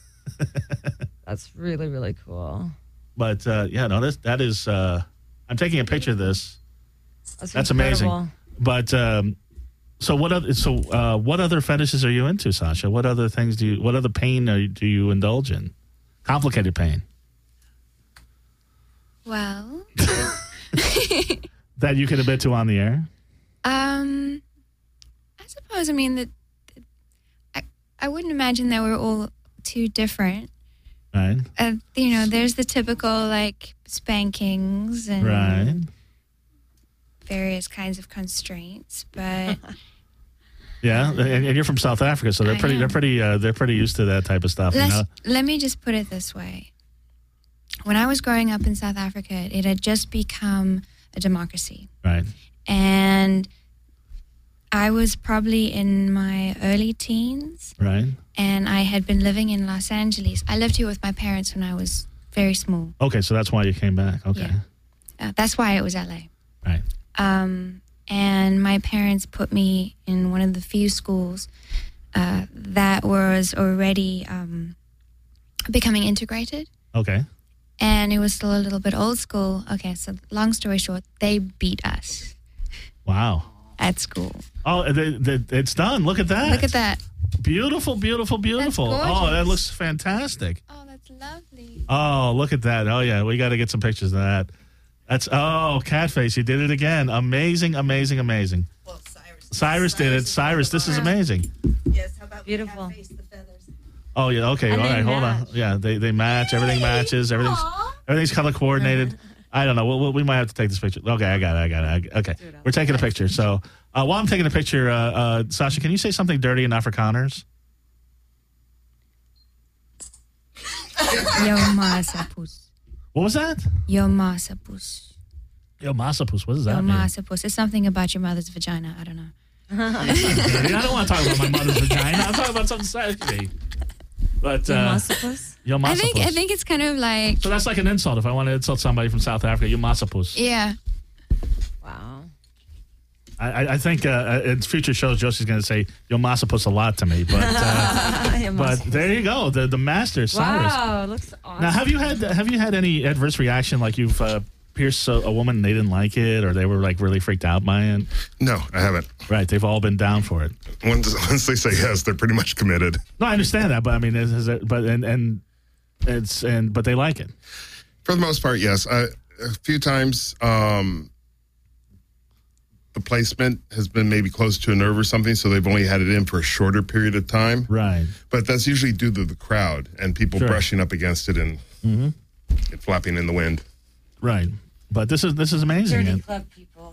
That's really really cool. But uh, yeah, no, this that is. Uh, I'm taking a picture of this. That's, That's amazing. incredible. But um, so what? Other, so uh, what other fetishes are you into, Sasha? What other things do you? What other pain are you, do you indulge in? Complicated pain well, that you can admit to on the air. um, I suppose. I mean that. I I wouldn't imagine that we're all too different. Right. Uh, you know, there's the typical like spankings and Right. various kinds of constraints, but Yeah, and, and you're from South Africa, so they're I pretty. am. They're pretty. Uh, they're pretty used to that type of stuff. You let's, know. let me just put it this way. When I was growing up in South Africa, it had just become a democracy. Right. And I was probably in my early teens, Right. and I had been living in Los Angeles. I lived here with my parents when I was very small. Okay, so that's why you came back. Okay. Yeah. Uh, that's why it was L A. Right. Um, and my parents put me in one of the few schools uh, that was already um, becoming integrated. Okay. And it was still a little bit old school. Okay, so long story short, they beat us Wow. at school. Oh, they, they, it's done. Look at that. Look at that. Beautiful, beautiful, beautiful. That's Oh, that gorgeous. looks fantastic. Oh, that's lovely. Oh, look at that. Oh, yeah. We got to get some pictures of that. That's, oh, cat face. You did it again. Amazing, amazing, amazing. Well, Cyrus. Cyrus did it. Cyrus, this is amazing. Yes, how about we Beautiful. have face the feathers? Oh, yeah. Okay. And All they right. Hold on. match. Yeah. They, they match. Everything matches. Everything's, everything's color coordinated. I don't know. We'll, we might have to take this picture. Okay. I got it. I got it. I, okay. Do it We're taking a picture. So uh, while I'm taking a picture, uh, uh, Sasha, can you say something dirty in Afrikaners? Yo masapus. What was that? Yo masapus. Yo, masapus. What does Yo that mean? masapus. It's something about your mother's vagina. I don't know. Dirty. I don't want to talk about my mother's vagina. I'm talking about something sexy. But uh, Masopus? yo, I think I masapus. think it's kind of like So that's like an insult. If I want to insult somebody from South Africa, you masapus. yeah. Wow. I, I- I think uh, in future shows, Josie's going to say yo masapus a lot to me. But uh, Yeah, but Masopus. there you go, the the master Cyrus. Wow, looks awesome. Now, have you had have you had any adverse reaction, like you've uh, pierced a, a woman and they didn't like it, or they were like really freaked out by it? No, I haven't. Right, they've all been down for it. Once, once they say yes, they're pretty much committed. No, I understand that, but I mean, is, is it, but and and it's and but they like it. For the most part, yes. I, a few times, um, the placement has been maybe close to a nerve or something, so they've only had it in for a shorter period of time. Right. But that's usually due to the crowd and people Sure. brushing up against it and Mhm. it flapping in the wind. Right. But this is this is amazing. Dirty And club people.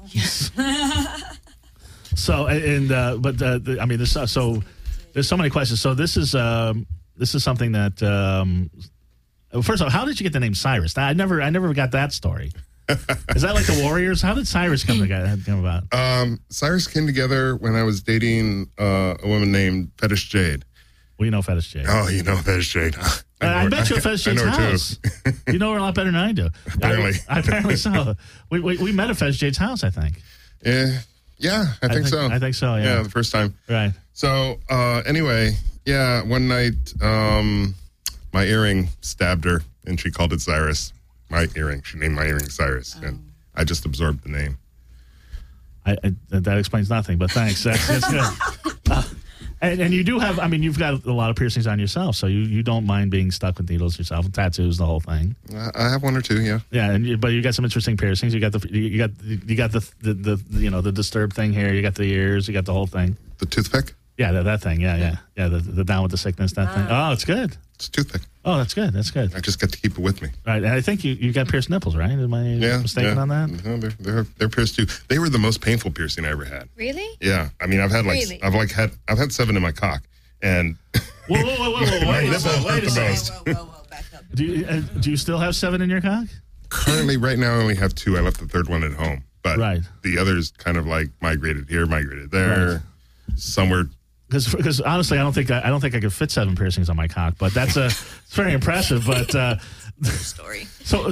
so and uh, but uh, the, I mean, there's so, so there's so many questions. So this is um, this is something that um, first of all, how did you get the name Cyrus? I never I never got that story. Is that like the Warriors? How did Cyrus come, to, come about? Um, Cyrus came together when I was dating uh, a woman named Fetish Jade. Well, you know Fetish Jade. Oh, you know Fetish Jade. I, I, I know bet her- you at Fetish I Jade's know her house. too. You know her a lot better than I do. Apparently. I, apparently so. We, we we met at Fetish Jade's house, I think. Yeah, yeah, I think, think- so. I think so, yeah. Yeah, the first time. Right. So uh, anyway, yeah, one night um, my earring stabbed her, and she called it Cyrus. My earring. She named my earring Cyrus, Oh. and I just absorbed the name. I, I, that explains nothing, but thanks. That's, that's good. Uh, and, and you do have, I mean, you've got a lot of piercings on yourself, so you, you don't mind being stuck with needles yourself, and tattoos, the whole thing. I I have one or two, yeah. Yeah, and you, but you got some interesting piercings. You got the you got you got the, the the you know the disturbed thing here. You got the ears. You got the whole thing. The toothpick? Yeah, that, that thing. Yeah, yeah, yeah. The, the down with the sickness. That thing. Oh, it's good. It's a toothpick. Oh, that's good. That's good. I just got to keep it with me. Right, and I think you, you got pierced nipples, right? Am I Yeah. mistaken yeah. on that? No, they're, they're, they're pierced too. They were the most painful piercing I ever had. Really? Yeah. I mean, I've had like, Really? I've like had, I've had seven in my cock. And Whoa, whoa, whoa, whoa, whoa! My Wait, nipple wait, wait a hurt the second. most. Whoa, whoa, whoa, back up. Do you, uh, do you still have seven in your cock? currently right now I only have two. I left the third one at home. But Right. the others kind of like migrated here, migrated there, Right. somewhere. Because honestly, I don't think I, I don't think I could fit seven piercings on my cock. But that's a it's very impressive. But uh, Story. so.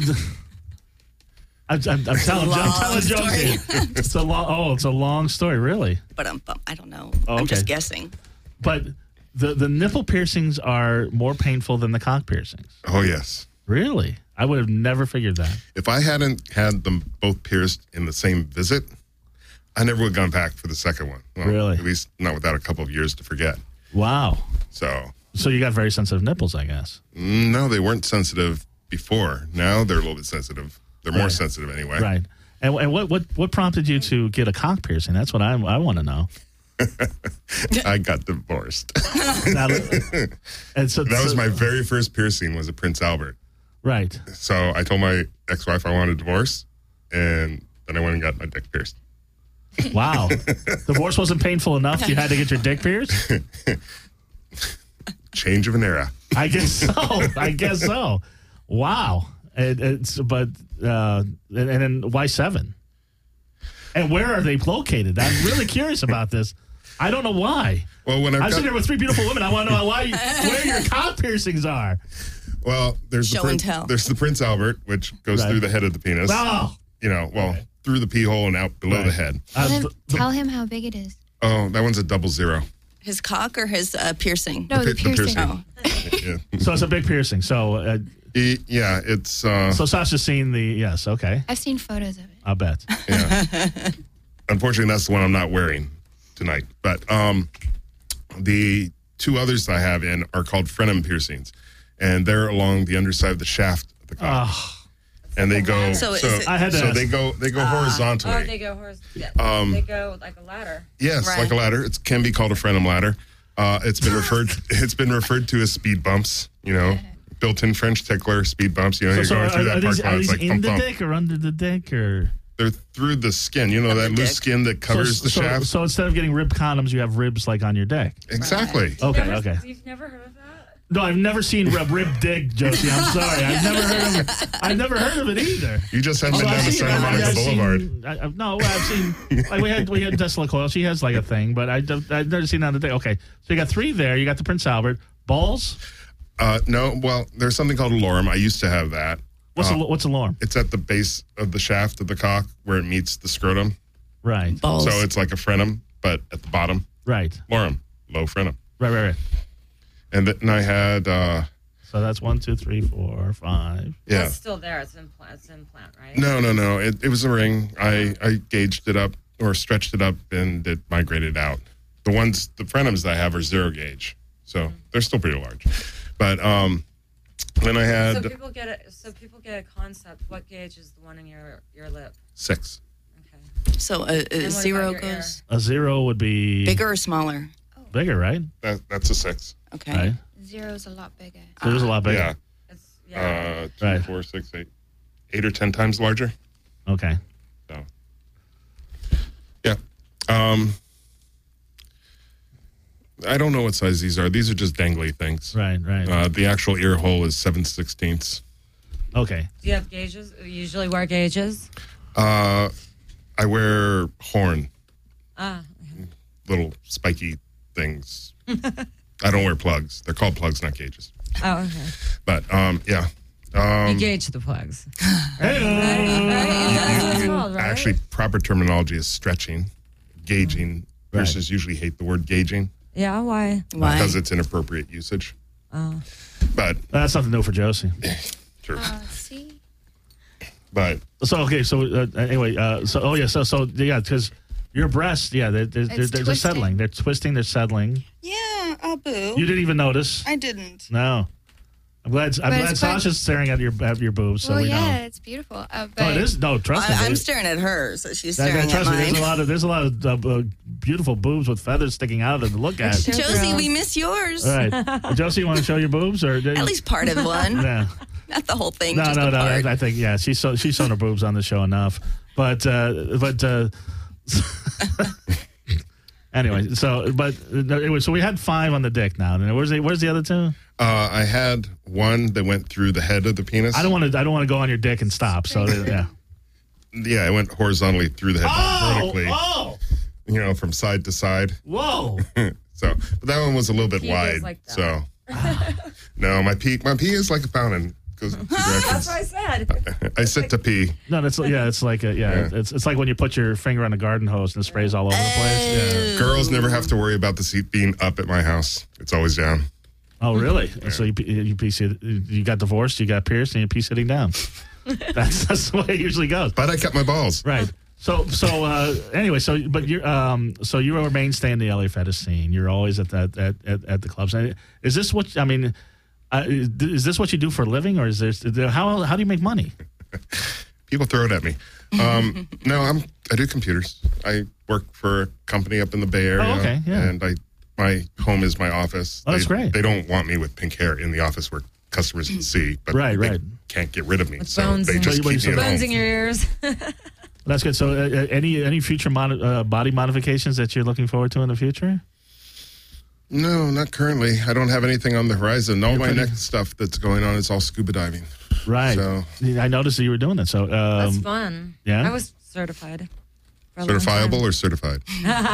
I'm, I'm, I'm telling, I'm Long telling jokes story. here. It's a long. Oh, it's a long story, really. But I'm, I don't know. Oh, I'm okay. just guessing. But the the nipple piercings are more painful than the cock piercings. Oh, yes. Really? I would have never figured that. If I hadn't had them both pierced in the same visit, I never would have gone back for the second one. Well, Really? At least not without a couple of years to forget. Wow. So, So you got very sensitive nipples, I guess. no, they weren't sensitive before. Now they're a little bit sensitive. They're more Right. sensitive anyway. Right. And, and what, what what prompted you to get a cock piercing? That's what I I want to know. I got divorced. Now, and so, That was so- my very first piercing was a Prince Albert. right. So I told my ex-wife I wanted a divorce, and then I went and got my dick pierced. Wow. Divorce wasn't painful enough. You had to get your dick pierced. Change of an era. I guess so. I guess so. Wow. And, it's but uh, and, and then why seven? And where are they located? I'm really curious about this. I don't know why. Well, when I've I'm got, sitting there with three beautiful women. I want to know why you, where your cock piercings are. well, there's the Show and Prince, tell. there's the Prince Albert, which goes Right. through the head of the penis. Oh, You know, well, through the pee hole and out below Right. the head. Uh, Tell him, th- tell him how big it is. Oh, that one's a double zero. His cock or his uh, piercing? No, the, pi- the piercing. piercing. Oh, Yeah, so it's a big piercing. So uh, E- yeah it's uh, so Sasha's seen the yes. Okay, I've seen photos of it. I'll bet. yeah. Unfortunately, that's the one I'm not wearing tonight. But um, the two others I have in are called Frenum piercings, and they're along the underside of the shaft of the cock. Oh, and they go So so, is it- I had to so ask. they go they go horizontally. Oh, they go horse. Yeah. Um, they go like a ladder. Yes, Right. like a ladder. It can be called a Frenum ladder. Uh, it's been referred it's been referred to as speed bumps. You know, built-in French tickler, speed bumps. You know, so, you're so going are, through are that these, park are it's these like in thump the thump. dick or under the dick or? They're through the skin. You know that the loose dick. skin that covers so, the so, shaft. So instead of getting rib condoms, you have ribs like on your dick. Exactly. Okay, Never- okay. You've never heard of that? No, I've never seen rib rib dick, Josie. I'm sorry. I've never heard of it. I've never heard of it either. You just haven't been Although down I've to seen- Santa I've- Monica I've Boulevard. seen- I, I, no, I've seen. Like we had we had Tesla Coil. She has like a thing, but I don't- I've never seen that on the dick. Okay, so you got three there. You got the Prince Albert balls. Uh, no, well, there's something called a lorem. I used to have that. What's Uh, a what's alarm? It's at the base of the shaft of the cock where it meets the scrotum. Right, balls. So it's like a frenum, but at the bottom, right, lorem, low frenum. right, right, right. And then I had, uh, So that's one, two, three, four, five. yeah. It's still there. It's implant. It's implant, right? No, no, no. It, it was a ring. I, I gauged it up or stretched it up and it migrated out. The ones, the frenums that I have are zero gauge. So they're still pretty large. But um, then I So had people get a so people get a concept. What gauge is the one in your your lip? six. Okay. So a, And a what zero about your goes A zero would be bigger or smaller? bigger, right? That, that's a six. Okay. Right. Zero's a lot bigger. So there's a lot bigger. Yeah. It's yeah. Uh, two, Right. four, six, eight. eight or ten times larger. Okay. So, yeah. Um, I don't know what size these are. These are just dangly things. Right, right. Uh, the actual ear hole is seven sixteenths. Okay. Do you have gauges? You usually wear gauges? Uh, I wear horn, Ah. little spiky things. I don't wear plugs. They're called plugs, not gauges. Oh, okay. But um, yeah. You Um, gauge the plugs. Hey, That's what it's called, right? actually, proper terminology is stretching, gauging. Right. Nurses usually hate the word gauging Yeah, why? Why? because it's inappropriate usage. Oh. But that's something new for Josie. sure. Uh, see? But So okay, so uh, anyway, uh, so oh yeah, so so yeah, because your breasts, yeah, they're they're, they're, It's they're twisting. settling, they're twisting, they're settling. Yeah, oh, boo. You didn't even notice. I didn't. No, I'm glad. I'm But glad it's quite- Sasha's staring at your at your boobs, so well, we yeah, know. it's beautiful. Uh, but Oh, it is. No, trust me. I, I'm there's- staring at her, so she's that- staring that- trust at me, there's mine. a lot of there's a lot of uh, uh, beautiful boobs with feathers sticking out of them to look at. Sure. Josie, we miss yours. All right, Josie, you want to show your boobs or At least part of one. Yeah. Not the whole thing. No, just no, a no. part. I, I think yeah, she's so, she's shown her boobs on the show enough, but uh, but uh, anyway. So but uh, anyway, so we had five on the dick now. And where's the where's the other two? uh, I had one that went through the head of the penis. I don't want to I don't want to go on your dick and stop. So yeah. Yeah, it went horizontally through the head, not vertically. oh, You know, from side to side. whoa! So, but that one was a little bit Pee goes wide. like that. So, no, my pee, my pee is like a fountain. Goes in two That's directions. what I said. I sit to pee. No, that's yeah. It's like a, yeah. Yeah. It's it's like when you put your finger on a garden hose and it sprays all over the place. Yeah. Girls never have to worry about the seat being up at my house. It's always down. Oh, really? So you pee- you pee sit- you got divorced, you got pierced, and you pee sitting down. that's that's the way it usually goes. But I kept my balls. Right. So so uh, anyway, so but you're um so you are a mainstay in the L A fetish scene. You're always at that at, at, at the clubs. And is this what I mean? Uh, is this what you do for a living, or is there how how do you make money? People throw it at me. Um, no, I'm. I do computers. I work for a company up in the Bay Area. Oh, okay, yeah. And I, my home is my office. Oh, that's they, great. They don't want me with pink hair in the office where customers can see, but Right, they right. can't get rid of me. With so bones they in- just Wait, wait, keep so me at Bones home. in your ears. That's good. So uh, uh, any any future mod- uh, body modifications that you're looking forward to in the future? No, not currently. I don't have anything on the horizon. All You're my pretty- next stuff that's going on is all scuba diving. Right. So- I noticed that you were doing that. So That's um, fun. yeah? I was certified. for a long Certifiable time. or certified?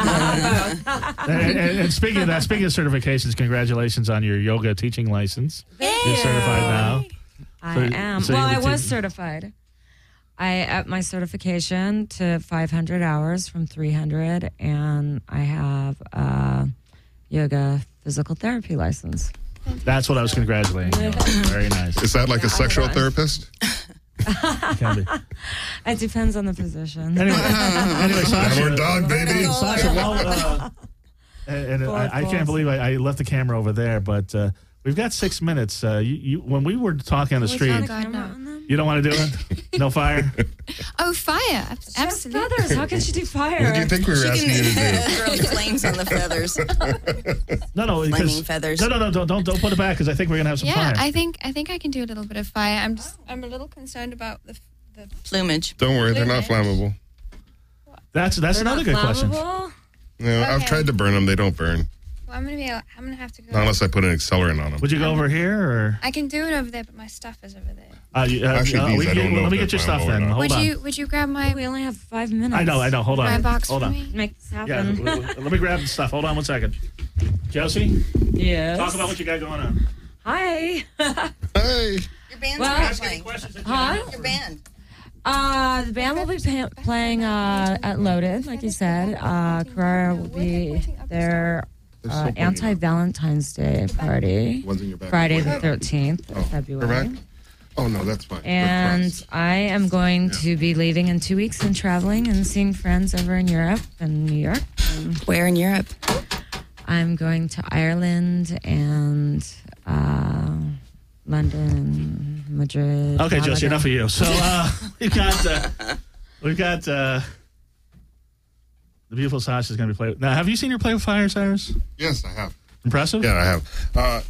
and, and, and speaking of that, speaking of certifications, congratulations on your yoga teaching license. You're certified now. I So- am. so well, you I would was take- certified. I upped my certification to five hundred hours from three hundred, and I have a yoga physical therapy license. That's what I was congratulating you on. Very nice. Is that like a sexual on. therapist? Can be. It depends on the position. Anyway, anyway Sasha, Downward dog, baby. Sasha, well, uh, and, and Forward I, I can't pulse. believe I, I left the camera over there, but uh, we've got six minutes. Uh, you, you, when we were talking on the Can we turn street, the God, camera no. on them? you don't want to do it? No fire? Oh, fire! Ab- Just Absolutely. feathers. How can she do fire? What do you think we were She asking you to do? can throw flames on the feathers. No, no. Flaming because- feathers. No, no, no. Don't, don't, don't put it back because I think we're going to have some Yeah, fire. I think I think I can do a little bit of fire. I'm just I'm a little concerned about the the. Plumage. Don't worry, they're not flammable. that's that's They're another not good question. flammable? No, I've Okay. tried to burn them. They don't burn. Well, I'm gonna be. I'm gonna have to go. Not unless I put an accelerant on them. Would you go over here or? I can do it over there, but my stuff is over there. Uh, you, uh, Actually, uh, these, we I can- don't know let me if get your they're stuff flammable or then. not. Hold would on. you Would you grab my We only have five minutes. I know, I know. Hold on. my box Hold for on. me? Make this Yeah, happen. l- l- let me grab the stuff. Hold on one second. Josie, Yes. talk about what you got going on. Hi. Hey, Your band's Well- not Ask any playing. questions that you Huh? have. Your band. Uh, the band will be pa- playing uh, at Loaded, like you said. Uh, Carrera will be their There's uh, something- anti-Valentine's Day party, One's in your back. Friday the thirteenth Oh, of they're February. back? Oh, no, that's fine. They're And friends. I am going to be leaving in two weeks and traveling and seeing friends over in Europe and New York. And Where in Europe? I'm going to Ireland and uh, London, Madrid. Okay, Josie, Malaga. enough of you. So uh, we've got uh, we've got uh, the beautiful Sasha's going to be playing. Now, have you seen her play with fire, Cyrus? Yes, I have. Impressive. Yeah, I have. Uh, yeah,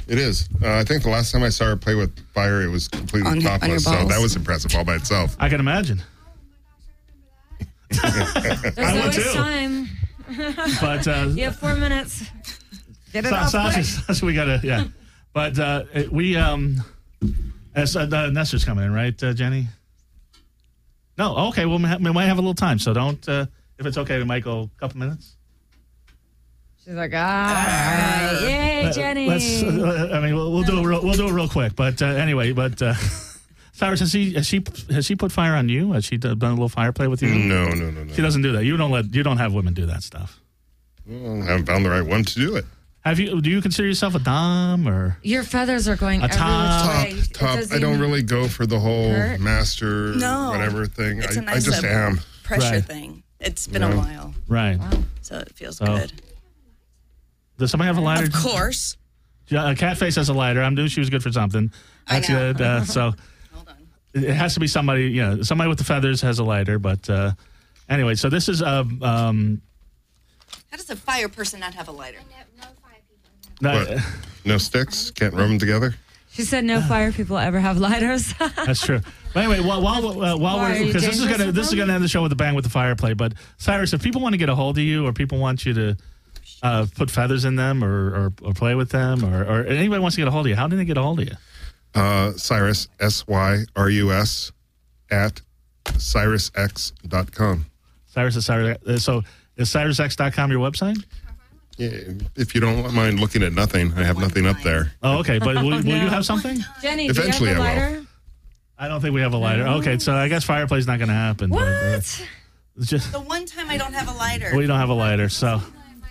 It is. Uh, I think the last time I saw her play with fire, it was completely On- on your topless. So balls. that was impressive all by itself. I can imagine. There's I would always too. time. But uh, You have four minutes. Get it Sa- off Sasha, quick. Sasha, we gotta, yeah. But uh, it- we, um, as uh, uh, Nestor's coming in, right, uh, Jenny? No, okay. Well, we, ha- we might have a little time, so don't. Uh, if it's okay, we might go a couple minutes. She's like, all right. Yay, Uh, Jenny. Let's. Uh, I mean, we'll, we'll do it. Real, we'll do it real quick. But uh, anyway, but uh, Cyrus, has she has she has she put fire on you? Has she done a little fire play with you? No, no, no, no. She doesn't do that. You don't let. You don't have women do that stuff. Well, I haven't found the right one to do it. Have you? Do you consider yourself a dom or? Your feathers are going A every top. which Top, way. It top. doesn't I don't even- really go for the whole hurt? master No. whatever thing. It's I a nice I just uh, am. pressure Right. thing. It's been Yeah. a while, Right. so it feels Oh. good. Does somebody have a lighter? Of course. Yeah, uh, Catface has a lighter. I'm doing. She was good for something. I That's know. good. Uh, so Hold on. it has to be somebody. You know, somebody with the feathers has a lighter. But uh, anyway, so this is um um. How does a fire person not have a lighter? no- What? No sticks? Can't rub them together? She said no fire people ever have lighters. That's true. But anyway, while while, uh, while Why, are we're you because this is dangerous gonna with this is them? gonna end the show with a bang with the fire play. But Cyrus, if people want to get a hold of you, or people want you to uh, put feathers in them, or, or, or play with them, or, or anybody wants to get a hold of you, how do they get a hold of you? Uh, Cyrus, S Y R U S, at cyrus x dot com. Cyrus is Cyrus. uh, So is cyrus x dot com your website? Yeah, if you don't mind looking at nothing, I have nothing up there. Oh, okay. But will, will you have something? Jenny, Eventually do you I have a will. lighter? I don't think we have a lighter. Okay, so I guess fireplay is not going to happen. but, uh, What? it's just The one time I don't have a lighter. we don't have a lighter, so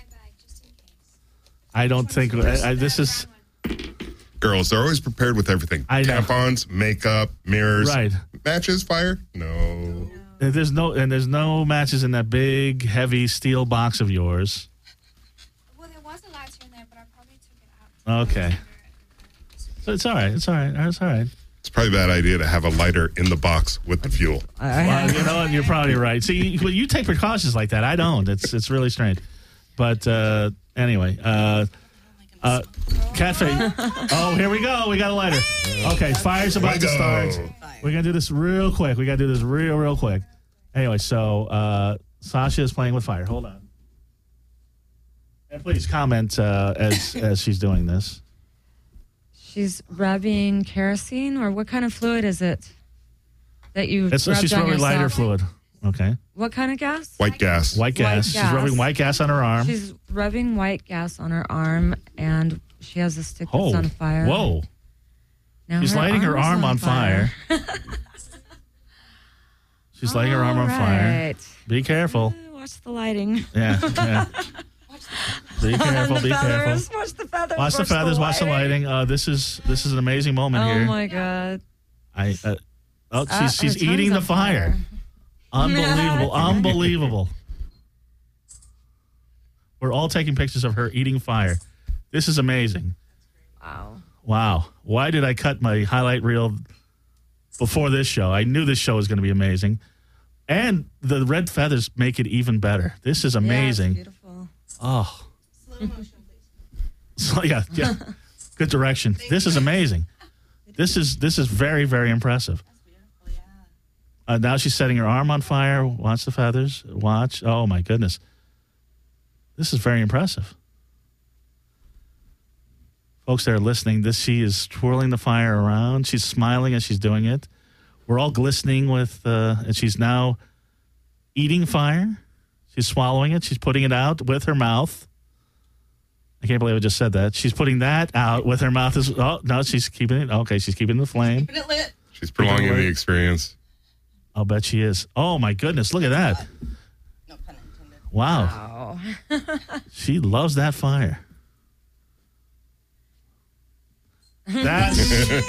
I don't think I, I, this is Girls, they're always prepared with everything. I know. Tampons, makeup, mirrors. right. Matches, fire? No. There's no and there's no matches in that big, heavy steel box of yours. Well, there was a lighter in there, but I probably took it out. Okay, so it's all right. It's all right. It's all right. It's probably a bad idea to have a lighter in the box with the fuel. I Well, have- you know what? You're probably right. See, well, you take precautions like that. I don't. It's it's really strange. But uh, anyway, uh, uh, Catface. Oh, here we go. We got a lighter. Okay, fire's about to Fuego. start. We're gonna do this real quick. We gotta do this real, real quick. Anyway, so uh, Sasha is playing with fire. Hold on. And please comment uh, as as she's doing this. She's rubbing kerosene, or what kind of fluid is it that you It's, rubbed she's on rubbing yourself? lighter fluid. Okay, What kind of gas? White gas. white gas. She's gas. rubbing white gas on her arm. She's rubbing white gas on her arm, and she has a stick Oh, that's on fire. whoa! Now She's lighting her is arm on fire. She's lighting her arm on fire. Right. Be careful. Watch the lighting. Yeah, yeah. Be careful. the Be careful. feathers. Watch the feathers. Watch the feathers. Watch the lighting. Uh, this is this is an amazing moment Oh here. my god. I. Uh, oh, she's Uh, her she's tongue's eating the on fire. Unbelievable! Unbelievable! We're all taking pictures of her eating fire. This is amazing. Wow. Wow. Why did I cut my highlight reel before this show? I knew this show was going to be amazing. And the red feathers make it even better. This is amazing. Yeah, it's beautiful. Oh. Slow motion, please. So, yeah, yeah. Good direction. This is amazing. This is this is very, very impressive. That's beautiful, yeah. Uh, now she's setting her arm on fire. Watch the feathers. Watch. Oh, my goodness. This is very impressive. Folks that are listening, this she is twirling the fire around. She's smiling as she's doing it. We're all glistening with, uh, and she's now eating fire. She's swallowing it. She's putting it out with her mouth. I can't believe I just said that. She's putting that out with her mouth. As, oh, no, she's keeping it. Okay, she's keeping the flame. Keeping it lit. She's prolonging Wait. the experience. I'll bet she is. Oh, my goodness. Look at that. No pun intended. Wow. Wow. She loves that fire. That's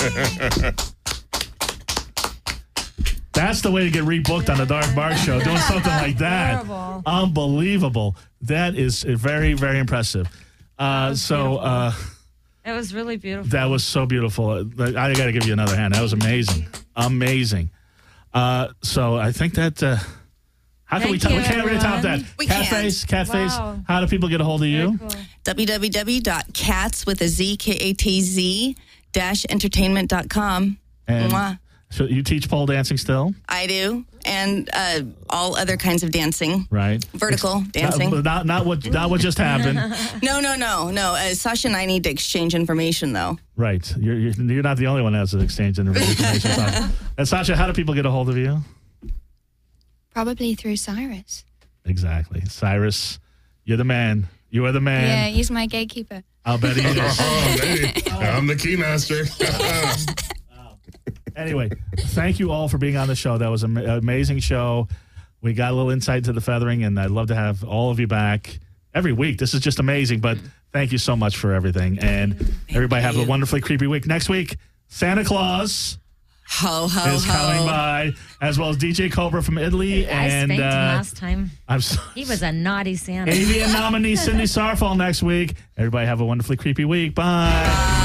that's the way to get rebooked on the Dark Mark Show, doing something like that. Horrible. Unbelievable. That is very, very impressive. Uh, so uh, It was really beautiful. that was so beautiful. I got to give you another hand. That was amazing. Amazing. Uh, so I think that, uh, How can we, Thank top, we you, can't really top that. everyone. We Catface, Catface, Wow. how do people get a hold of you? Very cool. w w w dot cats with a Z, K A T Z, dash entertainment dot com. And Mwah. so you teach pole dancing still, I do. And uh, all other kinds of dancing. right? Vertical dancing. Not, not, not what not what just happened. No, no, no, no. Uh, Sasha and I need to exchange information, though. Right. You're, you're you're not the only one that has an exchange in information. Sasha. And Sasha, how do people get a hold of you? Probably through Cyrus. Exactly. Cyrus, you're the man. You are the man. Yeah, he's my gatekeeper. I'll bet he is. Oh, baby. I'm the key master. Anyway, thank you all for being on the show. That was an amazing show. We got a little insight into the feathering, and I'd love to have all of you back every week. This is just amazing, but thank you so much for everything. And everybody have a wonderfully creepy week. Next week, Santa Claus Ho, ho, is ho. coming by, as well as D J Cobra from Italy. I and spanked him uh, last time. I'm so, He was a naughty Santa. Avian nominee Cindy Sarfall next week. Everybody have a wonderfully creepy week. Bye.